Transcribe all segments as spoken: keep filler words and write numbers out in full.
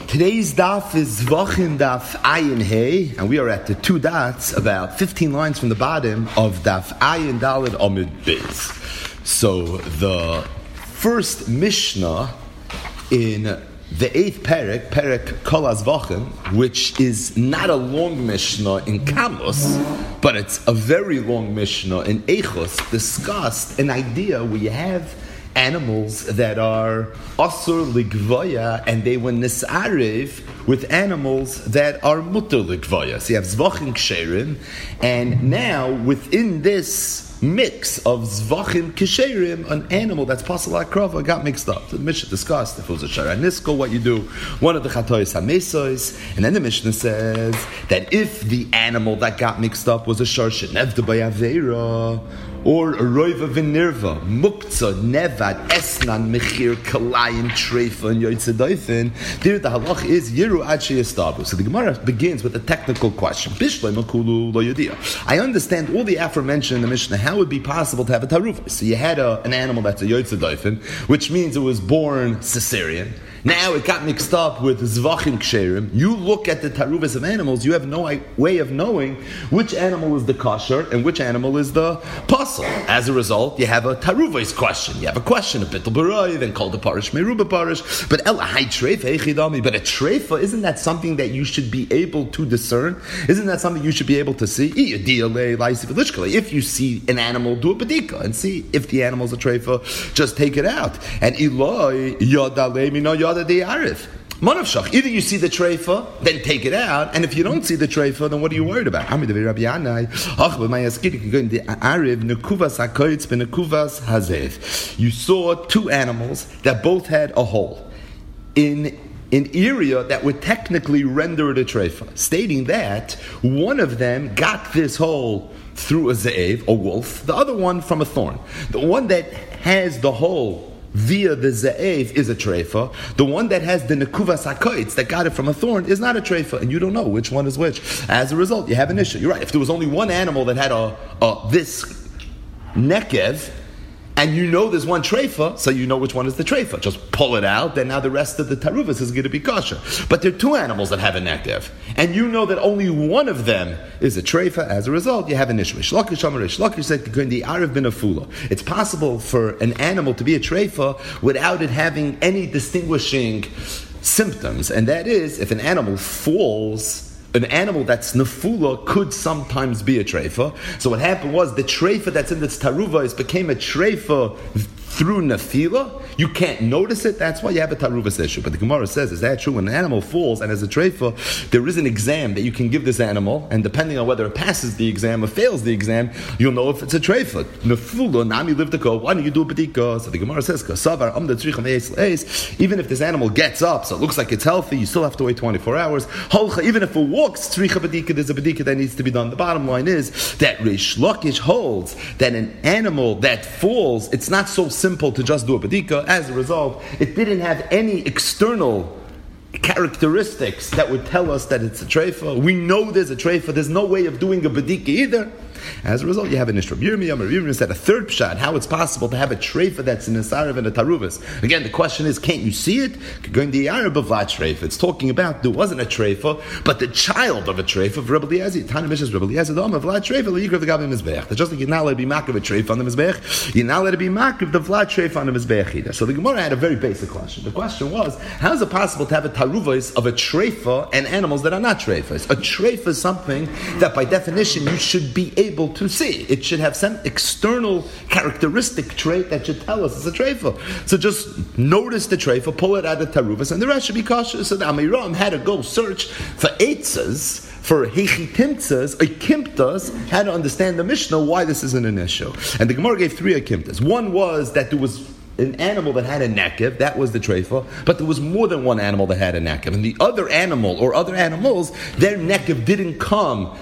Today's daf is Zvachim daf Ayin Hey, and we are at the two dots, about fifteen lines from the bottom of daf Ayin Daled Amud Beis. So the first Mishnah in the eighth Perek, Perek Kol HaZvachim, which is not a long Mishnah in Kamos, but it's a very long Mishnah in Eichos, discussed an idea where you have animals that are asur ligvaya, and they were nisarev with animals that are mutter ligvaya. So you have zvachim ksherim, and now within this mix of zvachim ksherim, an animal that's pasal akrava got mixed up. The Mishnah discussed if it was a shara nisko, what you do, one of the chatois hamesos, and then the Mishnah says that if the animal that got mixed up was a shar shenevda by avera, or a roiva v'nirva, muktzah, nevad, esnan, mechir, kalayin, treifa, and yotzedayfin, there the halach is yiru ad sheyastabu. So the Gemara begins with a technical question. Bishlei makulu lo yodia. I understand all the aforementioned in the Mishnah. How would it be possible to have a taruva? So you had a, an animal that's a yotzedayfin, which means it was born Caesarean. Now it got mixed up with zvachim ksherim. You look at the taruvas of animals, you have no way of knowing which animal is the kosher and which animal is the pasul. As a result, you have a taruvas question. You have a question of bittul barai, then called the parish meruba parish. But elahai treifa echidami. But a treifa, isn't that something that you should be able to discern? Isn't that something you should be able to see? If you see an animal, do a bedika and see if the animal's a treifa. Just take it out. And iloi yadalei mino yad. Either you see the treifa, then take it out, and if you don't see the treifa, then what are you worried about? You saw two animals that both had a hole in an area that would technically render it a treifa, stating that one of them got this hole through a ze'ev, a wolf, the other one from a thorn. The one that has the hole via the za'ev is a treifa. The one that has the nekuvas hakoitz that got it from a thorn is not a treifa, and you don't know which one is which. As a result, you have an issue. You're right. If there was only one animal that had a, a this nekev, and you know there's one treifa, so you know which one is the treifa. Just pull it out, then now the rest of the taruvas is going to be kosher. But there are two animals that have a nekev, and you know that only one of them is a treifa. As a result, you have an issue. Shlakish Amar Shlakish said the Arav bin Afula. It's possible for an animal to be a treifa without it having any distinguishing symptoms, and that is if an animal falls. An animal that's nefula could sometimes be a treifa. So what happened was the treifa that's in this taruva became a treifa through nefila. You can't notice it. That's why you have a taruvas issue. But the Gemara says, is that true? When an animal falls and has a treifa, there is an exam that you can give this animal, and depending on whether it passes the exam or fails the exam, you'll know if it's a treifa. Nefula, nami live the why don't you do a bedika? So the Gemara says, kasavar am the tzricham eis leis. Even if this animal gets up, so it looks like it's healthy, you still have to wait twenty-four hours. Holcha, even if it walks, tzricha bedika, there's a bedika that needs to be done. The bottom line is that Rish Lakish holds that an animal that falls, it's not so simple to just do a bedika. As a result, it didn't have any external characteristics that would tell us that it's a treifa. We know there's a treifa. There's no way of doing a bedika either. As a result, you have an Ishra Yirmiyah. Yirmiyah said a third pshat, how it's possible to have a treifa that's in a sarev and a taruvas. Again, the question is, can't you see it? Going the Arab of la treifa. It's talking about there wasn't a treifa, but the child of a treifa of Rebbe Eliezer. Tana Mishas Rebbe Eliezer, the of la treifa, the yikrav the gabi mizbeach. Just like you're not allowed to be makriv a treifa on the mizbeach, you're not allowed to be makriv the vla treifa on the mizbeach either. So the Gemara had a very basic question. The question was, how is it possible to have a taruvas of a treifa and animals that are not treifas? A treifa is something that by definition you should be able to see. It should have some external characteristic trait that should tell us it's a treifa. So just notice the treifa, pull it out of taruvas, and the rest should be kosher. So the Amiram had to go search for eitzas, for hechitimtzas, akimtas, had to understand the Mishnah why this isn't an issue. And the Gemara gave three akimtas. One was that there was an animal that had a nekev, that was the treifa, but there was more than one animal that had a nekev. And the other animal or other animals, their nekev didn't come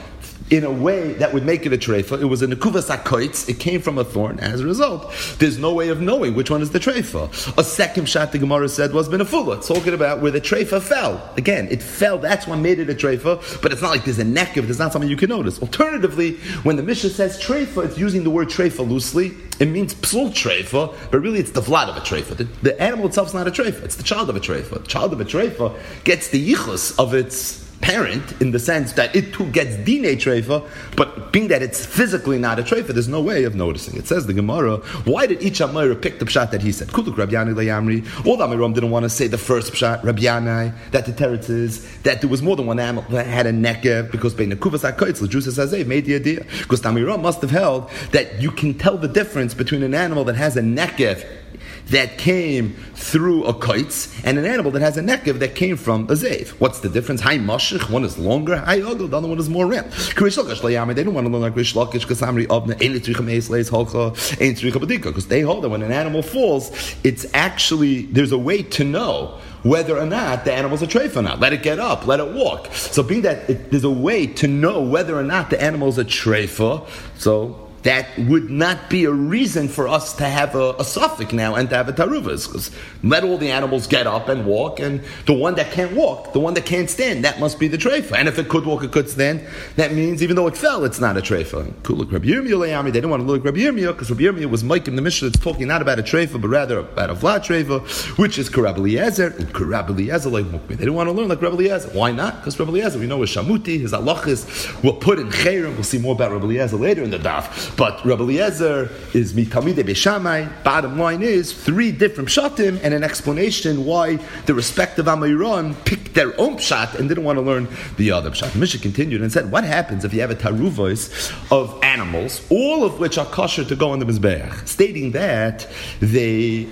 in a way that would make it a treifa. It was a nekuvas hakoitz. It came from a thorn. As a result, there's no way of knowing which one is the treifa. A second shot the Gemara said was benafula. It's talking about where the treifa fell. Again, it fell. That's what made it a treifa. But it's not like there's a neck of. There's not something you can notice. Alternatively, when the Mishnah says treifa, it's using the word treifa loosely. It means psul treifa, but really it's the vlad of a treifa. The, the animal itself is not a treifa. It's the child of a treifa. The child of a treifa gets the yichus of its parent in the sense that it too gets dinei treifa, but being that it's physically not a treifa, there's no way of noticing. It says the Gemara, why did each Amayra pick the pshat that he said? Kuluk Rabbi Yanai Layamri. All the Amayram didn't want to say the first pshat, Rabbi Yanai, that the teretz is that there was more than one animal that had a nekev, because by nekuvas hakoitz, the Jews says made the idea. Because the Amayram must have held that you can tell the difference between an animal that has a nekev that came through a koitz and an animal that has a nekev that came from a zev. What's the difference? Hai mashich, one is longer. Hai ogel, the other one is more ram. Krish Lakish layame, they don't want to learn like Krish Lakish because Amri Abna ain't tzricha meis leis halcha ain't tzricha badika, because they hold that when an animal falls, it's actually there's a way to know whether or not the animal's a treifa or not. Let it get up, let it walk. So being that it, there's a way to know whether or not the animal's a treifa, so that would not be a reason for us to have a, a suffix now and to have a taruvas. Because let all the animals get up and walk, and the one that can't walk, the one that can't stand, that must be the treifa. And if it could walk, it could stand, that means even though it fell, it's not a treifa. Kuluk Rabbi Yirmiyah, they didn't want to look Rabbi Yirmiyah because Rabbi Yirmiyah was Mike in the Mishnah. It's talking not about a treifa, but rather about a vlad treifa, which is Karab Eliezer, and Karab Eliezer like Mukmi. They didn't want to learn like Rabbi Eliezer. Why not? Because Rabbi Eliezer, we know, is Shamuti, his halachas will put in Chayrim. We'll see more about Rabbi Eliezer later in the daf. But Rabbi Eliezer is mitamidei beishamai. Bottom line is three different pshatim and an explanation why the respective Amayron picked their own pshat and didn't want to learn the other pshat. The Mishnah continued and said, what happens if you have a taruvos of animals, all of which are kosher to go on the mizbeach, stating that they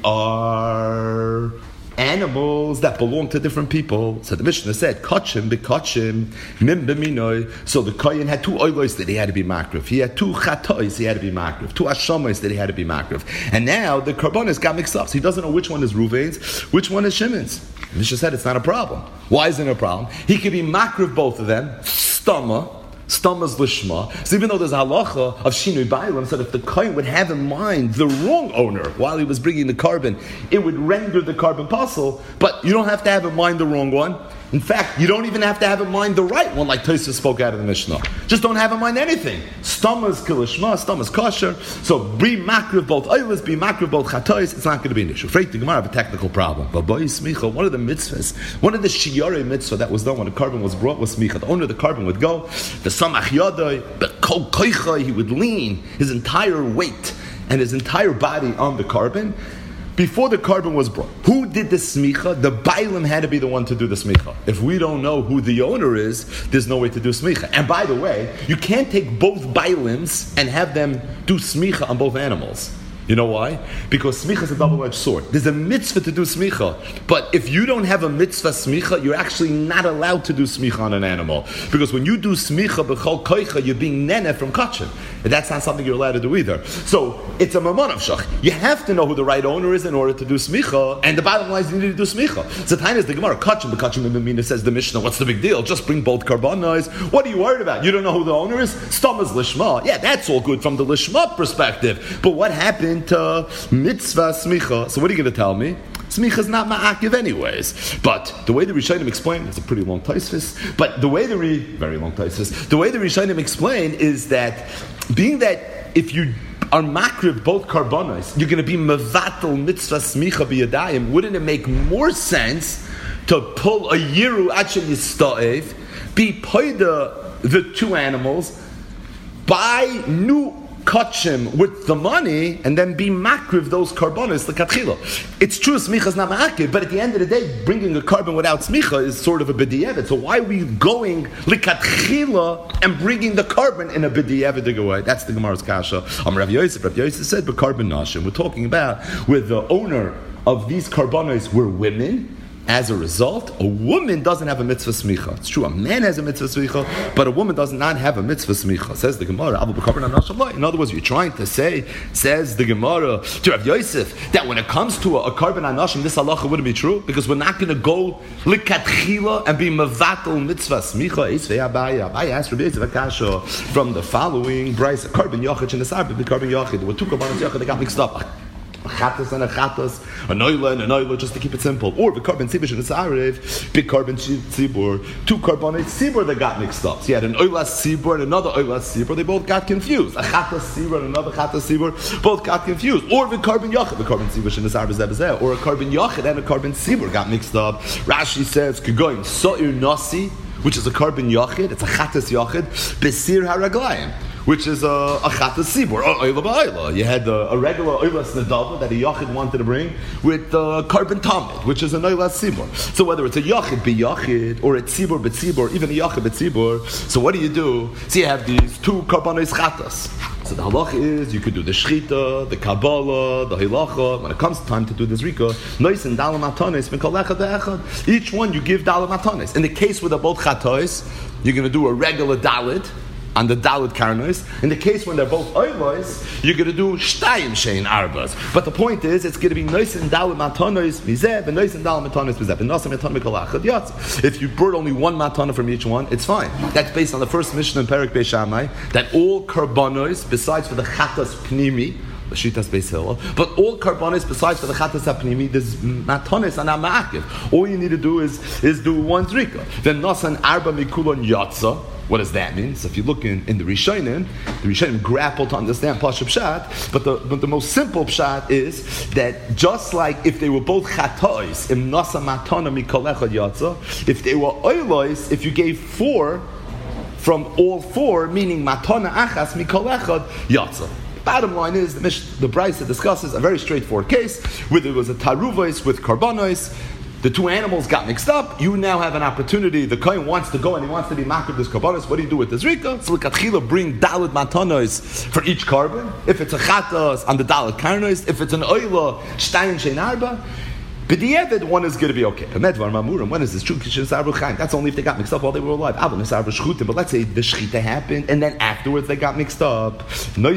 are animals that belong to different people. So the Mishnah said, Kachim bekachim mim b'minoi. So the Kohen had two oilos that he had to be makrif. He had two chatois he had to be makrif. Two ashamois that he had to be makrif. And now the karbonis got mixed up. So he doesn't know which one is Ruvain's, which one is Shimon's. The Mishnah said it's not a problem. Why isn't it a problem? He could be makrif both of them, stama, Stamas lishma. So even though there's a halacha of shinui bailam, so that if the kohen would have in mind the wrong owner while he was bringing the carbon, it would render the carbon puzzle. But you don't have to have in mind the wrong one. In fact, you don't even have to have in mind the right one, like Tosfos spoke out of the Mishnah. Just don't have in mind anything. Stamas kilishma, stamas kosher. So be makriv both oilas, be makriv both chatois. It's not going to be an issue. Afraid the Gemara have a technical problem. But boy smicha, one of the mitzvahs, one of the shiyarei mitzvah that was done when the carbon was brought was smicha. The owner of the carbon would go, the samach yadai, the kol koicha, he would lean his entire weight and his entire body on the carbon. Before the carbon was brought, who did the smicha? The bailim had to be the one to do the smicha. If we don't know who the owner is, there's no way to do smicha. And by the way, you can't take both bailims and have them do smicha on both animals. You know why? Because smicha is a double-edged sword. There's a mitzvah to do smicha, but if you don't have a mitzvah smicha, you're actually not allowed to do smicha on an animal. Because when you do smicha b'chol koicha, you're being nene from kachin. And that's not something you're allowed to do either. So it's a mamon of shach. You have to know who the right owner is in order to do smicha, and the bottom line is you need to do smicha. So time is the Gemara, kachin b'kachin b'mina says the Mishnah, what's the big deal? Just bring both karbanos. What are you worried about? You don't know who the owner is? Stamaz lishma. Yeah, that's all good from the lishma perspective. But what happened to mitzvah smicha? So what are you going to tell me? Smicha is not ma'akiv anyways. But the way the Rishonim explain, it's a pretty long Tosfos, but the way the Re, very long Tosfos, the way the Rishonim explain is that being that if you are makriv both karbonos, you're going to be mevatel mitzvah smicha b'yadayim, wouldn't it make more sense to pull a yiru acha yista'ev, be paida the two animals, buy new kachim with the money, and then be makriv those karbonos l'katchila? It's true smicha is not ma'akiv, but at the end of the day, bringing a carbon without smicha is sort of a b'di'evet. So why are we going l'katchila and bringing the carbon in a b'di'evet way? That's the Gemara's kasha. Um, Rav Yosef, Rav Yosef said, but carbon nashim. We're talking about where the owner of these karbonos were women, As a result, a woman doesn't have a mitzvah smicha. It's true, a man has a mitzvah smicha, but a woman does not have a mitzvah smicha. Says the Gemara. In other words, you're trying to say, says the Gemara to Rav Yosef, that when it comes to a, a carbon anashim, this halacha wouldn't be true because we're not going to go likatchila and be mevatel mitzvah smicha. I asked Rav Yosef Akasha from the following brayso: carbon yachid and the sarbe, the carbon yachid. There were two carbon yachid that got mixed up. A chatas and a chatas, a noila and a noila, just to keep it simple. Or the carbon tzibur and a arev, big carbon tzibur, two carbonate tzibur that got mixed up. So you had an oilas tzibur and another oilas tzibur, they both got confused. A chatas tzibur and another chatas tzibur, both got confused. Or the carbon yachid, the carbon tzibur and a arev, or a carbon yachid and a carbon tzibur got mixed up. Rashi says, Kegoyim, so'ir nasi, which is a carbon yachid, it's a chatas yachid, besir haraglayim, which is a, a chatas sibur, or oila ba'oila. You had a, a regular oilas nedava that a yachid wanted to bring with uh, carbon tamid, which is an oilas sibur. So whether it's a yachid be yachid, or a tzibur be tzibur, even a yachid be tzibur, so what do you do? So you have these two karbanos chatas. So the halacha is, you could do the shchita, the kabbalah, the hilacha. When it comes time to do the zrika, nois and dalam matanis, mikalecha de'echad. Each one you give dalam matanis. In the case where they're both chatois, you're going to do a regular dalit on the dalit karnois. In the case when they're both oilois, you're going to do shtayim shein arbas. But the point is, it's going to be nois and dalit matanis mizeh, and nois and dalit matanis mizeh, and nois and matanis mikalachad yatz. If you brought only one matana from each one, it's fine. That's based on the first mission in Perek Beis Shammai, that all karbanos, besides for the chatas pnimi, the shitas beis hillel, but all karbanis besides for the chatas hapnimi, there's matanis and ma'akiv. All you need to do is is do one zrika. Then nasan arba mikulon yatza. What does that mean? So if you look in, in the Rishonim, the Rishonim grapple to understand Pashup Pshat, but the but the most simple Pshat is that just like if they were both chatois, im nasa matana mikolechad yatza, if they were oilois, if you gave four from all four, meaning matana achas mikolechad yatza. Bottom line is, the Mish, the Brisa discusses a very straightforward case, where there was a taruvois with karbanos, the two animals got mixed up, you now have an opportunity, the kohen wants to go and he wants to be makar this karbanos, what do you do with the zrika? So l'katchila bring dalit matanos for each carbon. If it's a chatas, on the dalit karnos. If it's an oila, shtayin shein arba. B'di'evid, one is going to be okay. When is this true? That's only if they got mixed up while they were alive. But let's say the shchita happened, and then afterwards they got mixed up. Then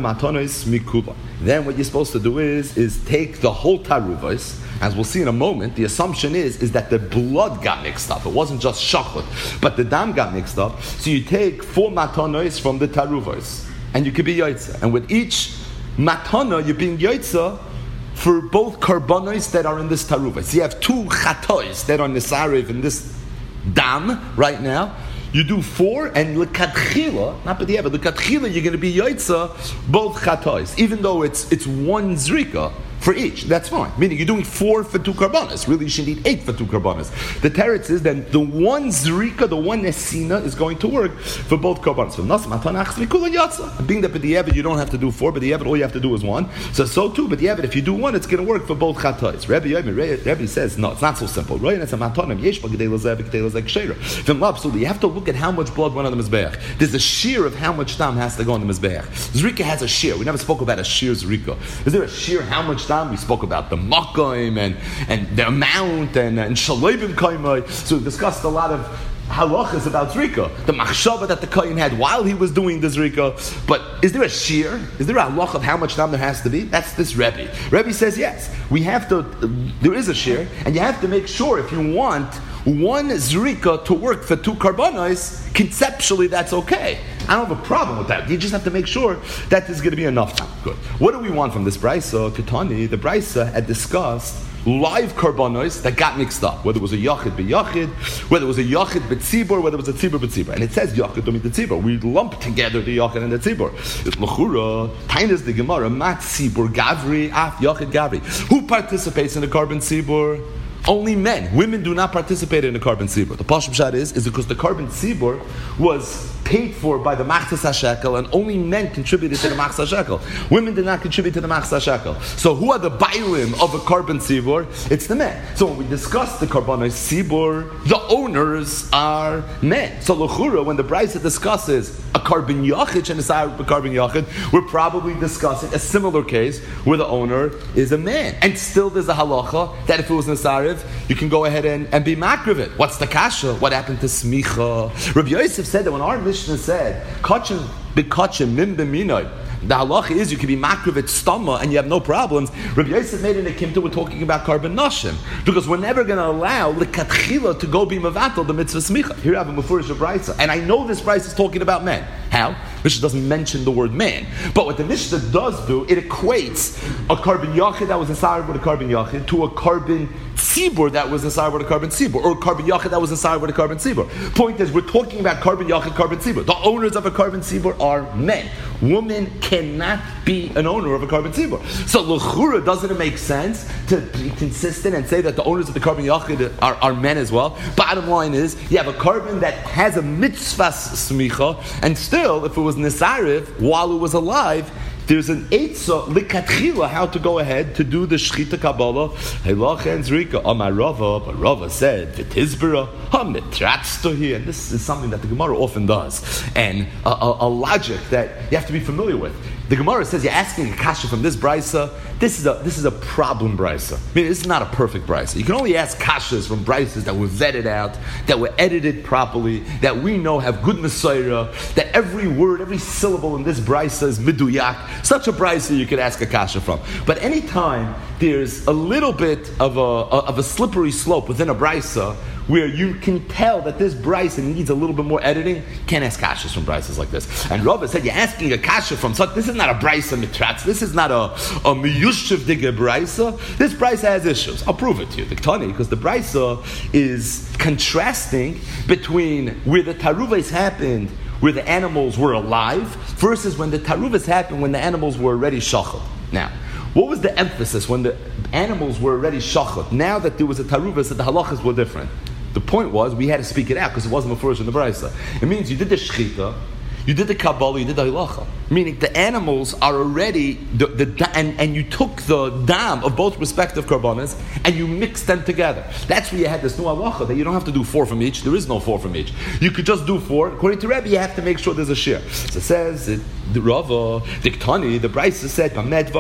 what you're supposed to do is, is take the whole taruvos. As we'll see in a moment, the assumption is, is that the blood got mixed up. It wasn't just shachot, but the dam got mixed up. So you take four matanos from the taruvos, and you could be yaitza. And with each matana, you're being yaitza for both karbanos that are in this taruva. So you have two chatois that are nisariv in this dam right now. You do four, and l'katchila, not b'di'evet, l'katchila, you're going to be yaitza both chatois, even though it's it's one zrika for each. That's fine. Meaning you're doing four for two karbanas. Really, you should need eight for two karbanas. The teretz is then the one zrika, the one nesina, is going to work for both karbanas. So nas matanach mikula yatsa. Being that b'di'evet you don't have to do four, but b'di'evet all you have to do is one. So so too, b'di'evet if you do one, it's going to work for both chatois. Rabbi Yomi, Rabbi says no, it's not so simple. Right? It's a matanim yesh b'gedei l'zeh b'gedei l'zeh k'sheira. Then absolutely, you have to look at how much blood went on the mizbeach. There's a shear of how much dam has to go on the mizbeach. Zrika has a shear. We never spoke about a shear zrika. Is there a shear how much dam? We spoke about the makaim and, and the amount and, and shalebim kaimai. So we discussed a lot of halachas about zrika. The machshava that the kohen had while he was doing the zrika. But is there a shear? Is there a halach of how much dam there has to be? That's this Rebbe. Rebbe says yes. We have to. There is a shear, and you have to make sure if you want one zrika to work for two karbanos, conceptually that's okay. I don't have a problem with that. You just have to make sure that there's going to be enough time. Good. What do we want from this brisa? Ketani, the brisa had discussed live karbanos that got mixed up, whether it was a yachid b'yachid, whether it was a yachid b'tzibur, whether it was a tzibur b'tzibur. And it says yachid to meet the tzibur. We lump together the yachid and the tzibur. It's l'chura, tainas the gemara, mat tzibur gavri, af yachid gavri. Who participates in the carbon tzibur? Only men. Women do not participate in the carbon tzibur. The pashut pshat is, is because the carbon tzibur was paid for by the machzas hashekel, and only men contributed to the machzas hashekel. Women did not contribute to the machzas hashekel. So who are the bailim of a carbon tzibur? It's the men. So when we discuss the karbanos tzibur, the owners are men. So l'chura, when the Brisa discusses a carbon yachid and a carbon yachid, we're probably discussing a similar case where the owner is a man. And still there's a halacha that if it was Nesariv, you can go ahead and, and be makrivit. What's the kasha? What happened to smicha? Rabbi Yosef said that when our Mishnah said, kachin b'kachin mim b'minoi, the halacha is you can be makrivit stama and you have no problems. Rabbi Yosef made an akimta, we're talking about carbon nashim, because we're never going to allow l'katchila to go be mavatal the mitzvah smicha. Here I have a mefurish brisa, and I know this brisa is talking about men. How? Mishnah doesn't mention the word man, but what the Mishnah does do, it equates a carbon yachid that was inside with a carbon yachid to a carbon tzibur that was inside with a carbon tzibur, or a carbon yachid that was inside with a carbon tzibur. Point is, we're talking about carbon yachid, carbon tzibur. The owners of a carbon tzibur are men. Women cannot be an owner of a carbon tzibur. So l'chura, doesn't it make sense to be consistent and say that the owners of the carbon yachid are, are men as well? Bottom line is, you have a carbon that has a mitzvah smicha, and still, if it was Nesariv while it was alive, there's an eitzah likatchila how to go ahead to do the shchita kabbalah. Helach and zrika amar Rava, but Rava said v'tizbera hamitratztohi, and this is something that the Gemara often does, and a, a, a logic that you have to be familiar with. The Gemara says you're asking a kasha from this brisa. This is a this is a problem brisa. I mean, this is not a perfect brisa. You can only ask kashas from brisas that were vetted out, that were edited properly, that we know have good mesorah, that every word, every syllable in this brisa is miduyak. Such a brisa you could ask a kasha from. But anytime there's a little bit of a of a slippery slope within a brisa, where you can tell that this brisa needs a little bit more editing, can't ask kashas from brisas like this. And Rava said, you're asking a kasha from such, this is not a brisa mitratz, this is not a, a miyushiv digga brisa. This brisa has issues. I'll prove it to you, the Tani, because the brisa is contrasting between where the taruvas happened, where the animals were alive, versus when the taruvas happened when the animals were already shachal. Now, what was the emphasis when the animals were already shachot? Now that there was a taruvas, that the halachas were different. The point was, we had to speak it out because it wasn't mafurish in the brisa. It means you did the shchita, you did the kabbalah, you did the halacha. Meaning the animals are already, the, the and, and you took the dam of both respective karbanas and you mixed them together. That's where you had this new halacha, that you don't have to do four from each. There is no four from each. You could just do four. According to Rebbe, you have to make sure there's a share. So it says, it, the Rava, the Ktani, the Brisa said,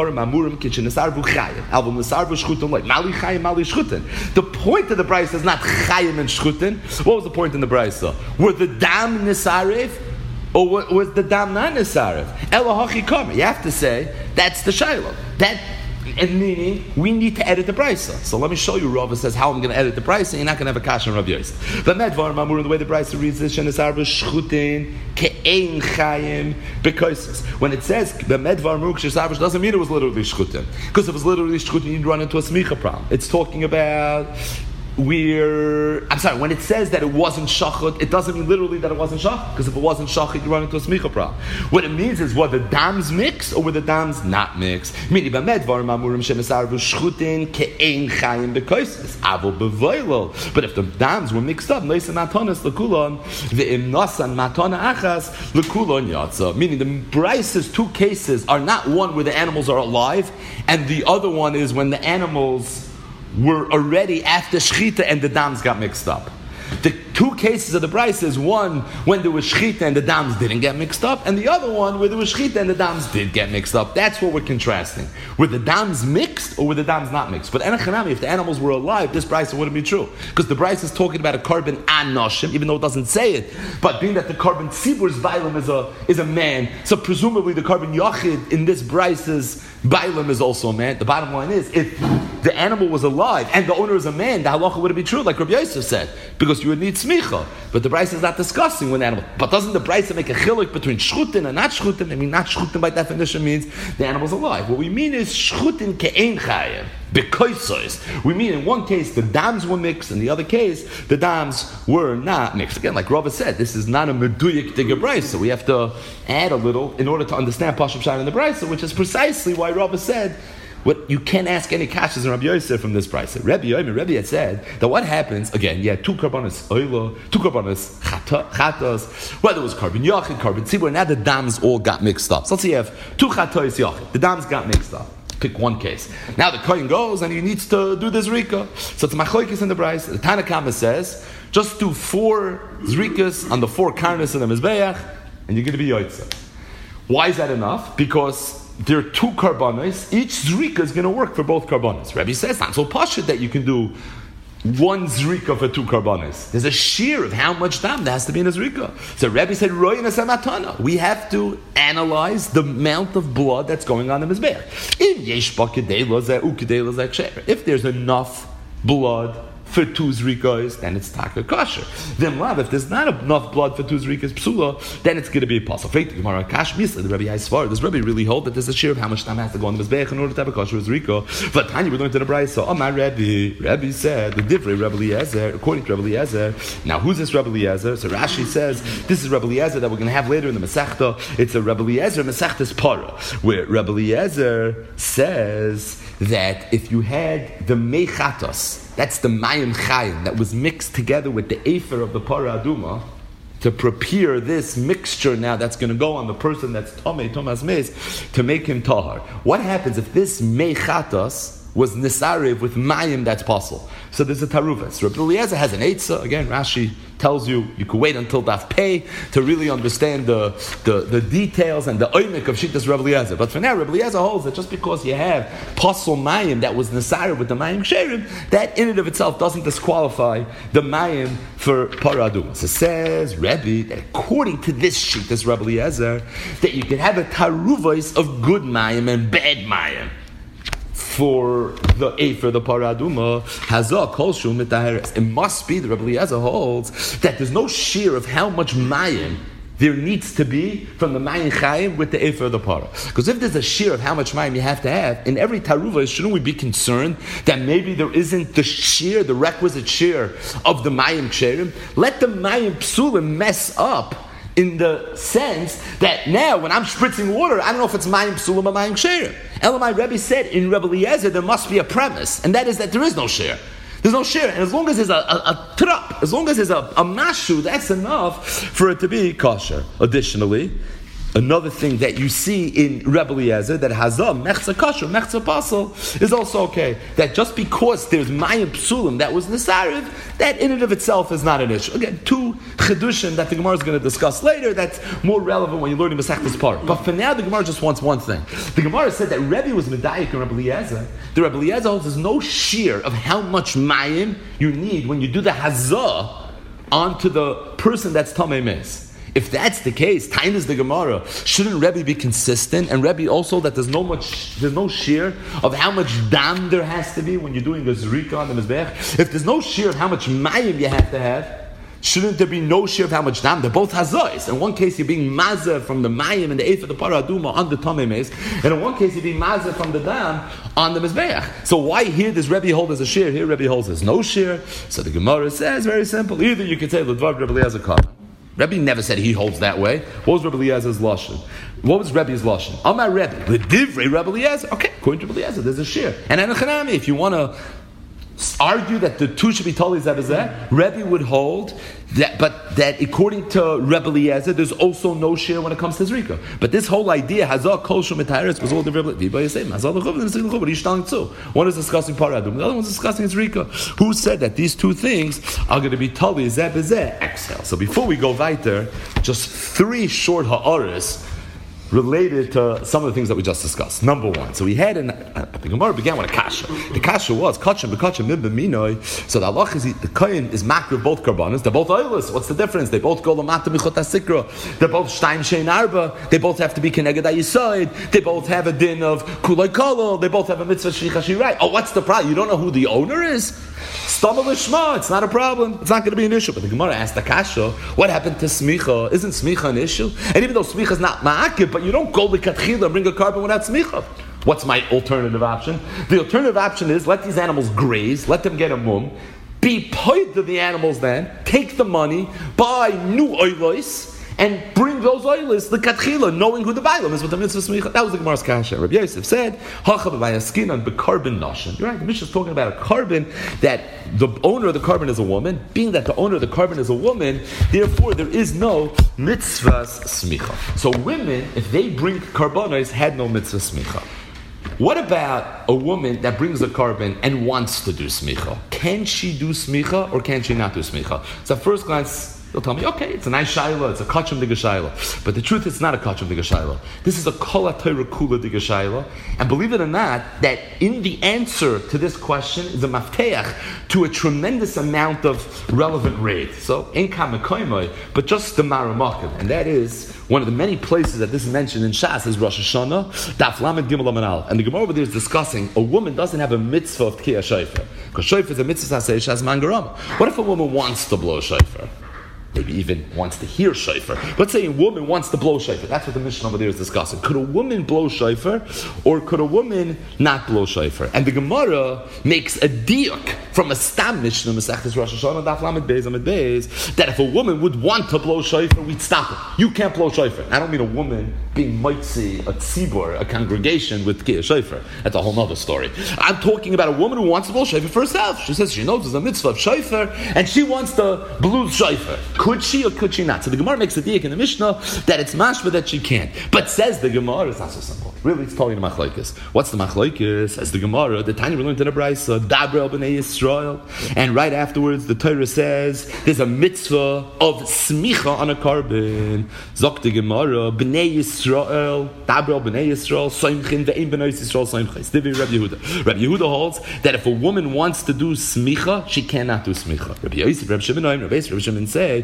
the point of the Brisa is not chayim and shchutin. What was the point in the Brisa? Were the dam nisarev? Or was the dam not nisarev? Elahachi kama. You have to say that's the shiloh. That, and meaning we need to edit the brisa. So let me show you. Rava says how I'm going to edit the brisa. You're not going to have a kasha on Rav Yosef. But medvar mamur, the way the brisa reads this, shenisarva shchutin ke'ein chayim because when it says the medvar mamur shenisarva, doesn't mean it was literally shchutin. Because if it was literally shchutin, you'd run into a smicha problem. It's talking about. We're, I'm sorry, when it says that it wasn't shachot, it doesn't mean literally that it wasn't shachot, because if it wasn't shachot, you run into a smicha problem. What it means is, were the dams mixed, or were the dams not mixed? Meaning, but if the dams were mixed up, meaning the Brice's two cases are not one where the animals are alive, and the other one is when the animals were already after shchita and the dams got mixed up. The two cases of the Brisa is one when there was shchita and the dams didn't get mixed up, and the other one where there was shchita and the dams did get mixed up. That's what we're contrasting. Were the dams mixed or were the dams not mixed? But enochanami, if the animals were alive, this Brisa wouldn't be true. Because the Brisa is talking about a carbon anoshim, even though it doesn't say it. But being that the carbon tzibur's bailam is a is a man, so presumably the carbon yachid in this Brisa's bailam is also a man. The bottom line is, if the animal was alive and the owner is a man, the halacha wouldn't be true, like Rabbi Yosef said, because you would need smicha. But the Brisa is not discussing with animal. But doesn't the Brisa make a chiluk between shchutin and not shchutin? I mean, not shchutin by definition means the animal's alive. What we mean is shchutin ke'ein chayim. Because we mean in one case the dams were mixed, in the other case the dams were not mixed. Again, like Rava said, this is not a meduyik digga brisa, so we have to add a little in order to understand Pashup Shai in the brisa, which is precisely why Rava said what you can't ask any kashas in Rabbi Yosef from this price. Rabbi Yomi, Rabbi had said that what happens again? Yeah, two karbanos oila, two karbanos chatos. Whether it was carbon yachid, carbon tzibur, now the dams all got mixed up. So let's say you have two chatos yachid. The dams got mixed up. Pick one case. Now the kohen goes and he needs to do the zrika. So it's machlokes in the price. The Tanna Kama says just do four zrikas on the four karnas in the mizbeach, and you're going to be yotzeh. Why is that enough? Because there are two karbanos. Each zrika is going to work for both karbanos. Rabbi says not so pashut that you can do one zrika for two karbanos. There's a shear of how much dam there has to be in a zrika. So Rabbi said, Roy and a we have to analyze the amount of blood that's going on in the mizbeach. If there's enough blood for two zrikas, then it's taka kosher. Then love, if there's not enough blood for two zrikas psula, then it's going to be a puzzle. The Rabbi Yisvar, does Rabbi really hold that there's a share of how much time has to go on the mizbeach in order to have a kosher zrika? But Tanya, we're going to the Brayso. Oh my Rabbi, Rabbi said the different Rabbi Eliezer, according to Rabbi Eliezer. Now who's this Rabbi Eliezer? So Rashi says this is Rabbi Eliezer that we're going to have later in the Masechta. It's a Rabbi Eliezer Masechta's Para, where Rabbi Eliezer says that if you had the mechatos, that's the mayim chayim that was mixed together with the afer of the para aduma to prepare this mixture now that's going to go on the person that's tomei tomas meis to make him tahar. What happens if this mechatos was nisarev with mayim that's possible? So there's a taruvas. Rabbi Eliezer has an eitzah. Again, Rashi tells you you could wait until daf pei to really understand the, the, the details and the oimik of shittas Rabbi Eliezer. But for now, Rabbi Eliezer holds that just because you have pasul mayim that was nisarev with the mayim sherim, that in and of itself doesn't disqualify the mayim for paraduma. So it says Rabbi that according to this shittas Rabbi Eliezer, that you can have a taruvos of good mayim and bad mayim for the Efer, the Paraduma, Hazah, Kol Shum, Mitaheres. It must be, the Rabbi Eliezer holds, that there's no shear of how much Mayim there needs to be from the Mayim Chayim with the Efer, the Para. Because if there's a shear of how much Mayim you have to have, in every Taruva, shouldn't we be concerned that maybe there isn't the shear, the requisite shear of the Mayim Ksherim? Let the Mayim Psulim mess up in the sense that now when I'm spritzing water, I don't know if it's mayim psulim or mayim sherim. Elamai Rebbe said in Rebbe Eliezer there must be a premise, and that is that there is no share. There's no share, and as long as there's a, a, a trap, as long as there's a, a mashu, that's enough for it to be kosher. Additionally, another thing that you see in Rebbe Eliezer that hazah mechza kosher, mechza pasal is also okay. That just because there's mayim psulim that was nisarev, that in and of itself is not an issue. Again, two chedushim that the Gemara is going to discuss later. That's more relevant when you're learning Masechtas Par. But for now, the Gemara just wants one thing. The Gemara said that Rebbe was medayik in Rebbe Eliezer. The Rebbe Eliezer holds there's no shear of how much mayim you need when you do the hazah onto the person that's tamei mes. If that's the case, time is the Gemara. Shouldn't Rebbe be consistent? And Rebbe also that there's no much, there's no shear of how much dam there has to be when you're doing a zrika on the mizbech. If there's no shear of how much mayim you have to have, shouldn't there be no shear of how much dam? They're both hazais. In one case, you're being mazah from the mayim and the eif of the paraduma on the tamei mes, and in one case, you're being mazah from the dam on the mizbeach. So why here does Rebbe hold as a shear? Here Rebbe holds as no shear. So the Gemara says very simple. Either you could say l'dvar Rebbe Eliezer kama. Rebbe never said he holds that way. What was Rebbe Eliezer's lashon? What was Rebbe's lashon? Amar Rebbe, l'divrei Rebbe Eliezer. Okay, according to Rebbe Eliezer, there's a shear. And Anachanami, if you want to argue that the two should be totally zebazeh, Rebbe would hold that, but that according to Rebbe Eliezer, there's also no shear when it comes to zrika. But this whole idea, hazah kol shum mitaheres, was all the Rebbe Eliezer. One is discussing paradum, the other one is discussing zrika. Who said that these two things are going to be totally zebazeh? Exhale. So before we go weiter, just three short ha'aris related to some of the things that we just discussed. Number one, so we had in uh, the Gemara began with a kasha. The kasha was kachim bekachim mibbe minoi. So the halach is the kohen is makriv both karbanos. They're both oilers. What's the difference? They both go lamata michot hasikra. They're both shtaim shein arba. They both have to be keneged hayisoid. They both have a din of kulay kolo. They both have a mitzvah shlicha shirai. Oh, what's the problem? You don't know who the owner is? Stama l'shma. It's not a problem. It's not going to be an issue. But the Gemara asked the kasha, what happened to smicha? Isn't smicha an issue? And even though smicha is not ma'akib, but you don't go to katchila and bring a carbon without smicha. What's my alternative option? The alternative option is let these animals graze, let them get a mum, be paid to the animals then, take the money, buy new oilos, and bring those oilers the katchila, knowing who the bailam is with the mitzvah smicha. That was the Gemara's kasha. Rabbi Yosef said, "Hacha b'vayaskin on bekarbon nashon." You're right. The Mishnah is talking about a carbon that the owner of the carbon is a woman. Being that the owner of the carbon is a woman, therefore there is no mitzvahs smicha. So women, if they bring karbonos, had no mitzvah smicha. What about a woman that brings a carbon and wants to do smicha? Can she do smicha or can she not do smicha? So at first glance, they'll tell me, okay, it's a nice shaila, it's a kachim diga shaila. But the truth is, it's not a kachim diga shaila. This is a kol ha-Torah kula diga shaila. And believe it or not, that in the answer to this question is a mafteach to a tremendous amount of relevant raid. So, in kamekoimoi, but just the maramakim. And that is one of the many places that this is mentioned in Shas is Rosh Hashanah, Daf Lamed Gimel Amud Aleph. And the Gemara over there is discussing a woman doesn't have a mitzvah of Tkiyah Shofar. Because Shofar is a mitzvah Sasei Shas Mangarama. What if a woman wants to blow Shofar? Maybe even wants to hear shofar. Let's say a woman wants to blow shofar. That's what the Mishnah over there is discussing. Could a woman blow shofar, or could a woman not blow shofar? And the Gemara makes a diuk from a stam Mishnah, Masechtas Rosh Hashanah, Daf Lamed Beis Amud Beis, that if a woman would want to blow shofar, we'd stop her. You can't blow shofar. I don't mean a woman being mitzi, a tzibur, a congregation with Kiyah shofar. That's a whole other story. I'm talking about a woman who wants to blow shofar for herself. She says she knows there's a mitzvah of shofar, and she wants to blow shofar. Could she or could she not? So the Gemara makes a diak in the Mishnah that it's mashma that she can't. But says the Gemara, it's not so simple. Really, it's totally the machlokes. What's the machlokes? As the Gemara, the Tanya we learned in the Brayso, Dabrel b'nei Yisrael, and right afterwards the Torah says there's a mitzvah of smicha on a carbon. Zok the Gemara, b'nei Yisrael, Dabrel b'nei Yisrael, soimchin ve'im b'nei Yisrael soimchin. Stivi Rabbi Yehuda. Rabbi Yehuda holds that if a woman wants to do smicha, she cannot do smicha. Rabbi Yosef, Rabbi Shimon, Rabbi Yosef, Rabbi Shimon say,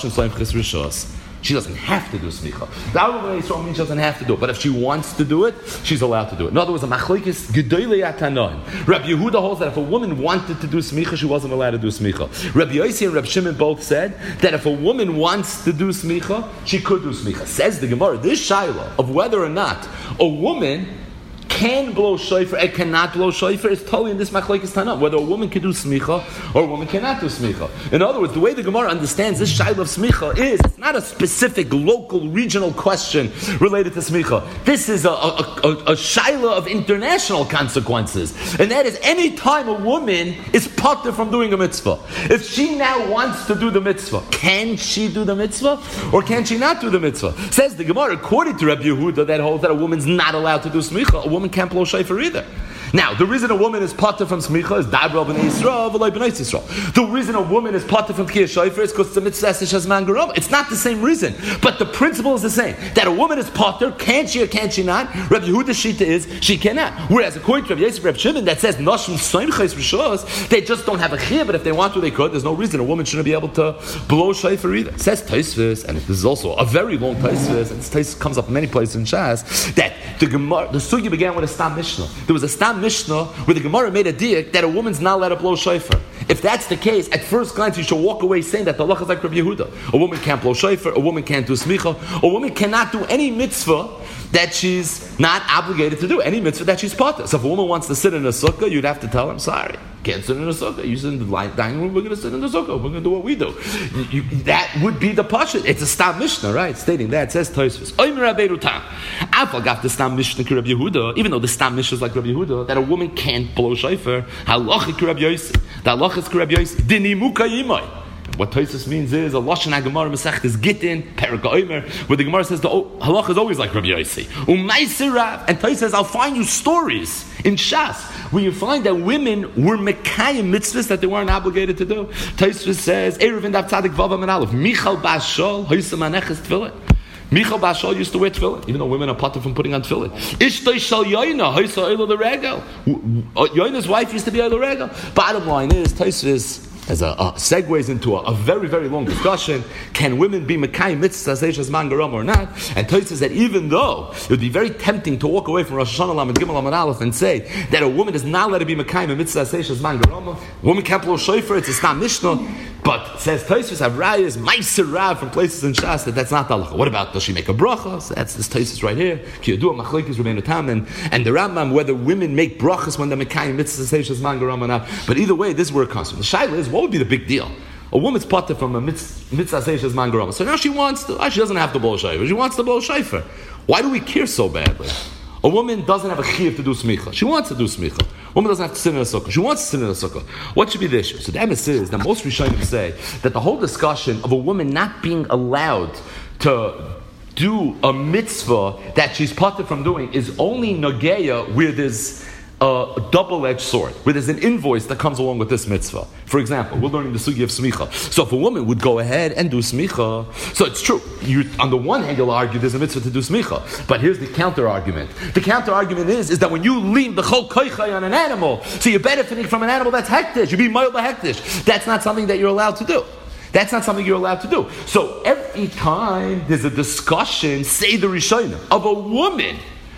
she doesn't have to do smicha. Dabrel b'nei Yisrael means she doesn't have to do it, but if she wants to do it, she's allowed to do it. In other words, a machlokes gedolei atanon. Rabbi Yehuda holds that if a woman wanted to do smicha, she wasn't allowed to do smicha. Rabbi Yossi and Rabbi Shimon both said that if a woman wants to do smicha, she could do smicha. Says the Gemara, this shaila of whether or not a woman can blow shofar and cannot blow shofar is totally in this machlokes Tana, whether a woman can do smicha or a woman cannot do smicha. In other words, the way the Gemara understands this shaila of smicha is it's not a specific local, regional question related to smicha. This is a, a, a, a shaila of international consequences. And that is any time a woman is patur from doing a mitzvah. If she now wants to do the mitzvah, can she do the mitzvah or can she not do the mitzvah? Says the Gemara, according to Rabbi Yehuda, that holds that a woman's not allowed to do smicha. A woman can't blow shofar either. Now, the reason a woman is patur from smicha is Dabrel b'nei Yisrael v'loi b'nei Yisrael. The reason a woman is patur from Tkiyah shofar is because it's a mitzvah shazman garama. It's not the same reason, but the principle is the same. That a woman is patur, can she or can she not? Rabbi Yehuda's shita is she cannot. Whereas according to Rabbi Yosef, Rabbi Shimon, that says noshim soimchais rishos, they just don't have a chiyah, but if they want to, they could. There's no reason a woman shouldn't be able to blow shofar either. It says Tosfos, and this is also a very long Tosfos, and this Tosfos comes up many places in Shas, that the Gemara, the sugi began with a stam mishnah. There was a stam mishnah where the Gemara made a diak that a woman's not allowed to blow shofar. If that's the case, at first glance you should walk away saying that the halacha is like Rabbi Yehuda. A woman can't blow shofar, a woman can't do smicha, a woman cannot do any mitzvah that she's not obligated to do, any mitzvah that she's patur. So if a woman wants to sit in a sukkah, you'd have to tell her, I'm sorry, can't sit in a sukkah. You sit in the dining room, we're going to sit in the sukkah. We're going to do what we do. You, you, that would be the pashut. It's a stam mishnah, right? Stating that. It says Tosfos. Oimer Rabbeinu Tam. Afal got the stam mishnah to Rabbi Yehuda, even though the stam mishnah is like Rabbi Yehuda, that a woman can't blow shofar. Halacha to Rabbi Yossi. The halacha is to Rabbi Yossi. Dinimuka yimai. What Tosfos means is a lashon haGemara Masechtas Gittin Perek Omer, where the Gemara says the halacha is always like Rabbi Yossi. Umaisir Rav, and Tosfos says I'll find you stories in Shas where you find that women were mekayim mitzvahs that they weren't obligated to do. Tosfos says Erev and Dav Tzadik Vav Amud Aleph Michal Bas Shol Hoysam Aneches Tefillin. Michal Bas Shol used to wear tefillin, even though women are patur from putting on tefillin. Ishtay Shal Yoina Hoysa Oilo the Regel. Yoina's wife used to be Oilo Regel. Bottom line is Tosfos as a, a segues into a, a very, very long discussion. Can women be Mekayim mitzvahs as man garam or not? And Tosfos says that even though it would be very tempting to walk away from Rosh Hashanah Lamed Gimel Amud Aleph and say that a woman is not allowed to be Mekayim mitzvahs as man garam, a woman can't blow shofar, it's a stam mishnah. But says Tosfos have rayas meiser rav from places in Shas that that's not the halacha. What about does she make a bracha? So that's this Tosfos right here. Ki yadua machlokes Rabbeinu Tam and and the Rambam whether women make brachas when they're Mekayim mitzvahs as man garam or not. But either way, this is where it comes from. The shaila is what would be the big deal? A woman's potter from a mitzvah seishes man garama. So now she wants to, she doesn't have to blow shayfer. She wants to blow shayfer. Why do we care so badly? A woman doesn't have a chiyuv to do smicha. She wants to do smicha. A woman doesn't have to sit in a sukkah. She wants to sit in a sukkah. What should be the issue? So the emes is that most Rishonim say that the whole discussion of a woman not being allowed to do a mitzvah that she's parted from doing is only nageya where there's a double-edged sword, where there's an invoice that comes along with this mitzvah. For example, we're learning the sugi of smicha. So if a woman would go ahead and do smicha, so it's true. You, on the one hand, you'll argue there's a mitzvah to do smicha, but here's the counter-argument. The counter-argument is, is that when you leave the chol koichai on an animal, so you're benefiting from an animal that's hektish, you're being ma'il hektish. That's not something that you're allowed to do. That's not something you're allowed to do. So every time there's a discussion, say the Rishonim, of a woman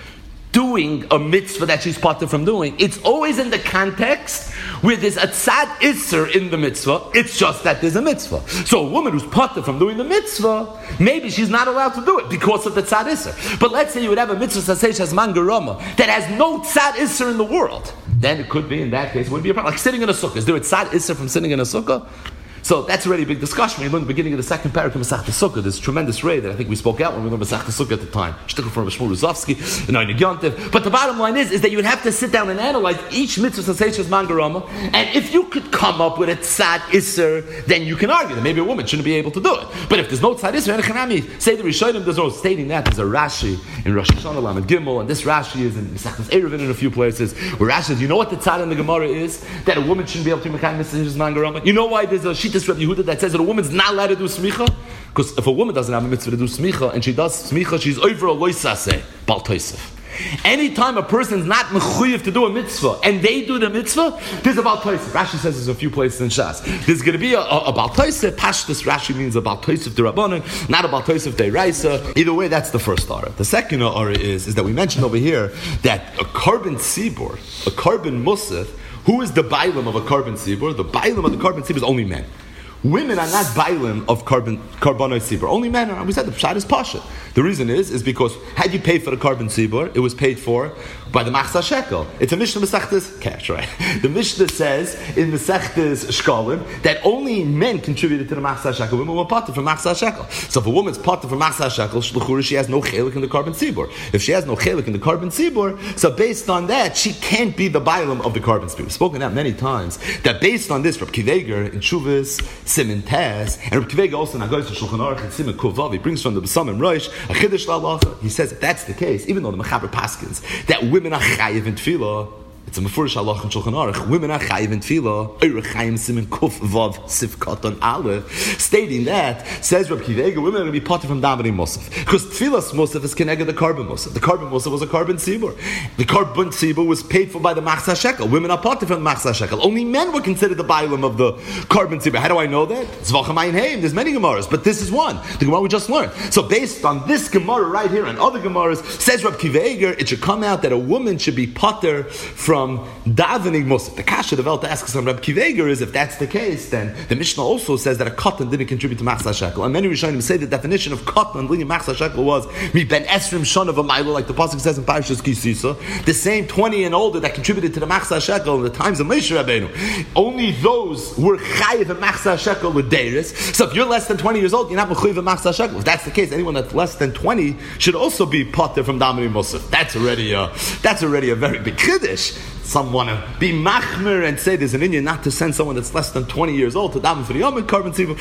doing a mitzvah that she's parted from doing, it's always in the context where there's a tzad isser in the mitzvah. It's just that there's a mitzvah. So a woman who's parted from doing the mitzvah, maybe she's not allowed to do it because of the tzad isser. But let's say you would have a mitzvah saseh shazman garama that has no tzad isser in the world. Then it could be, in that case, it wouldn't be a problem. Like sitting in a sukkah. Is there a tzad isser from sitting in a sukkah? So that's already a big discussion. When you learn the beginning of the second paragraph of Masechta Sukkah, there's tremendous ray that I think we spoke out when we learned Masechta Sukkah at the time. Shtickle from Shmuel Ruzovsky, and Einig Yontiv. But the bottom line is, is that you would have to sit down and analyze each mitzvah saseiches mangarama, and if you could come up with a tzad isser, then you can argue that maybe a woman shouldn't be able to do it. But if there's no tzad isser, and say the Rishonim, there's no stating that. There's a Rashi in Rosh Hashanah Lamed Gimel, and this Rashi is in Masechtas Eruvin in a few places, where Rashi says, you know what the tzad in the Gemara is? That a woman shouldn't be able to do mekayim mitzvahs mangarama. You know why there's a Shittas Reb Yehuda that says that a woman's not allowed to do smicha? Because if a woman doesn't have a mitzvah to do smicha, and she does smicha, she's over a loisaseh, bal toisef. Anytime a person's not mechuyev to do a mitzvah, and they do the mitzvah, there's a bal toisef. Rashi says there's a few places in Shas. There's going to be a, a, a bal toisef. Pashtus Rashi means a bal toisef d'Rabbanan, not a bal toisef d'Oraisa. Either way, that's the first aura. The second aura is, is that we mentioned over here that a carbon sibur, a carbon musaf, who is the bailim of a carbon sibur? The bailim of the carbon sibur is only men. Women are not bailim of carbon carbonite sibur. Only men are. We said the pshat is pasha. The reason is is because had you paid for the carbon sibur, it was paid for by the machzah shekel. It's a Mishnah Masechtas cash, right? The Mishnah says in Masechtas Shkalim that only men contributed to the machzah shekel. Women were parted from machzah shekel. So if a woman's parted from machzah shekel, shluchura, she has no chelik in the carbon sibur. If she has no chelik in the carbon sibur, so based on that, she can't be the bailim of the carbon sibur. We've spoken out many times that based on this, Reb Kiveger in Shuvas Simin Taz, and Reb Kiveger also in Hagoyis Shulchan Aruch and Simin Kuvav, he brings from the Besamim Rosh a chiddush la'alacha. He says if that's the case, even though the Mechaber paskins that women are chayiv in tefillah, it's a mefurish halach in Shulchan Aruch. Women are chayiv in tefillah. Eirech Chaim Simin Kuf Vav Sifkat on Aleph, stating that says Reb Kiveger, women are going to be parted from davening musaf because tefillah's musaf is connected to the carbon musaf. The carbon musaf was a carbon sibur. The carbon sibur was paid for by the machzah shekel. Women are parted from the machzah shekel. Only men were considered the bailim of the carbon sibur. How do I know that? Zvacham Ayin Heim. There's many gemaras, but this is one. The gemara we just learned. So based on this gemara right here and other gemaras, says Reb Kiveger, it should come out that a woman should be pater from davening musaf. The kasha developed to ask us on Reb Kiveger is if that's the case, then the Mishnah also says that a katan didn't contribute to machzah shekel. And many Rishonim say the definition of katan leading machzah shekel was mi ben esrim shana of a mile, like the pasuk says in Parashas Kisisa, the same twenty and older that contributed to the machzah shekel in the times of Moshe Rabbeinu. Only those were chayiv and machzah shekel with deiris. So if you're less than twenty years old, you're not mechuyev and machzah shekel. If that's the case, anyone that's less than twenty should also be pater from davening musaf. That's already a that's already a very big chiddush. Some want to be machmer and say there's an Indian not to send someone that's less than twenty years old to daven for the Yom carbon sibur.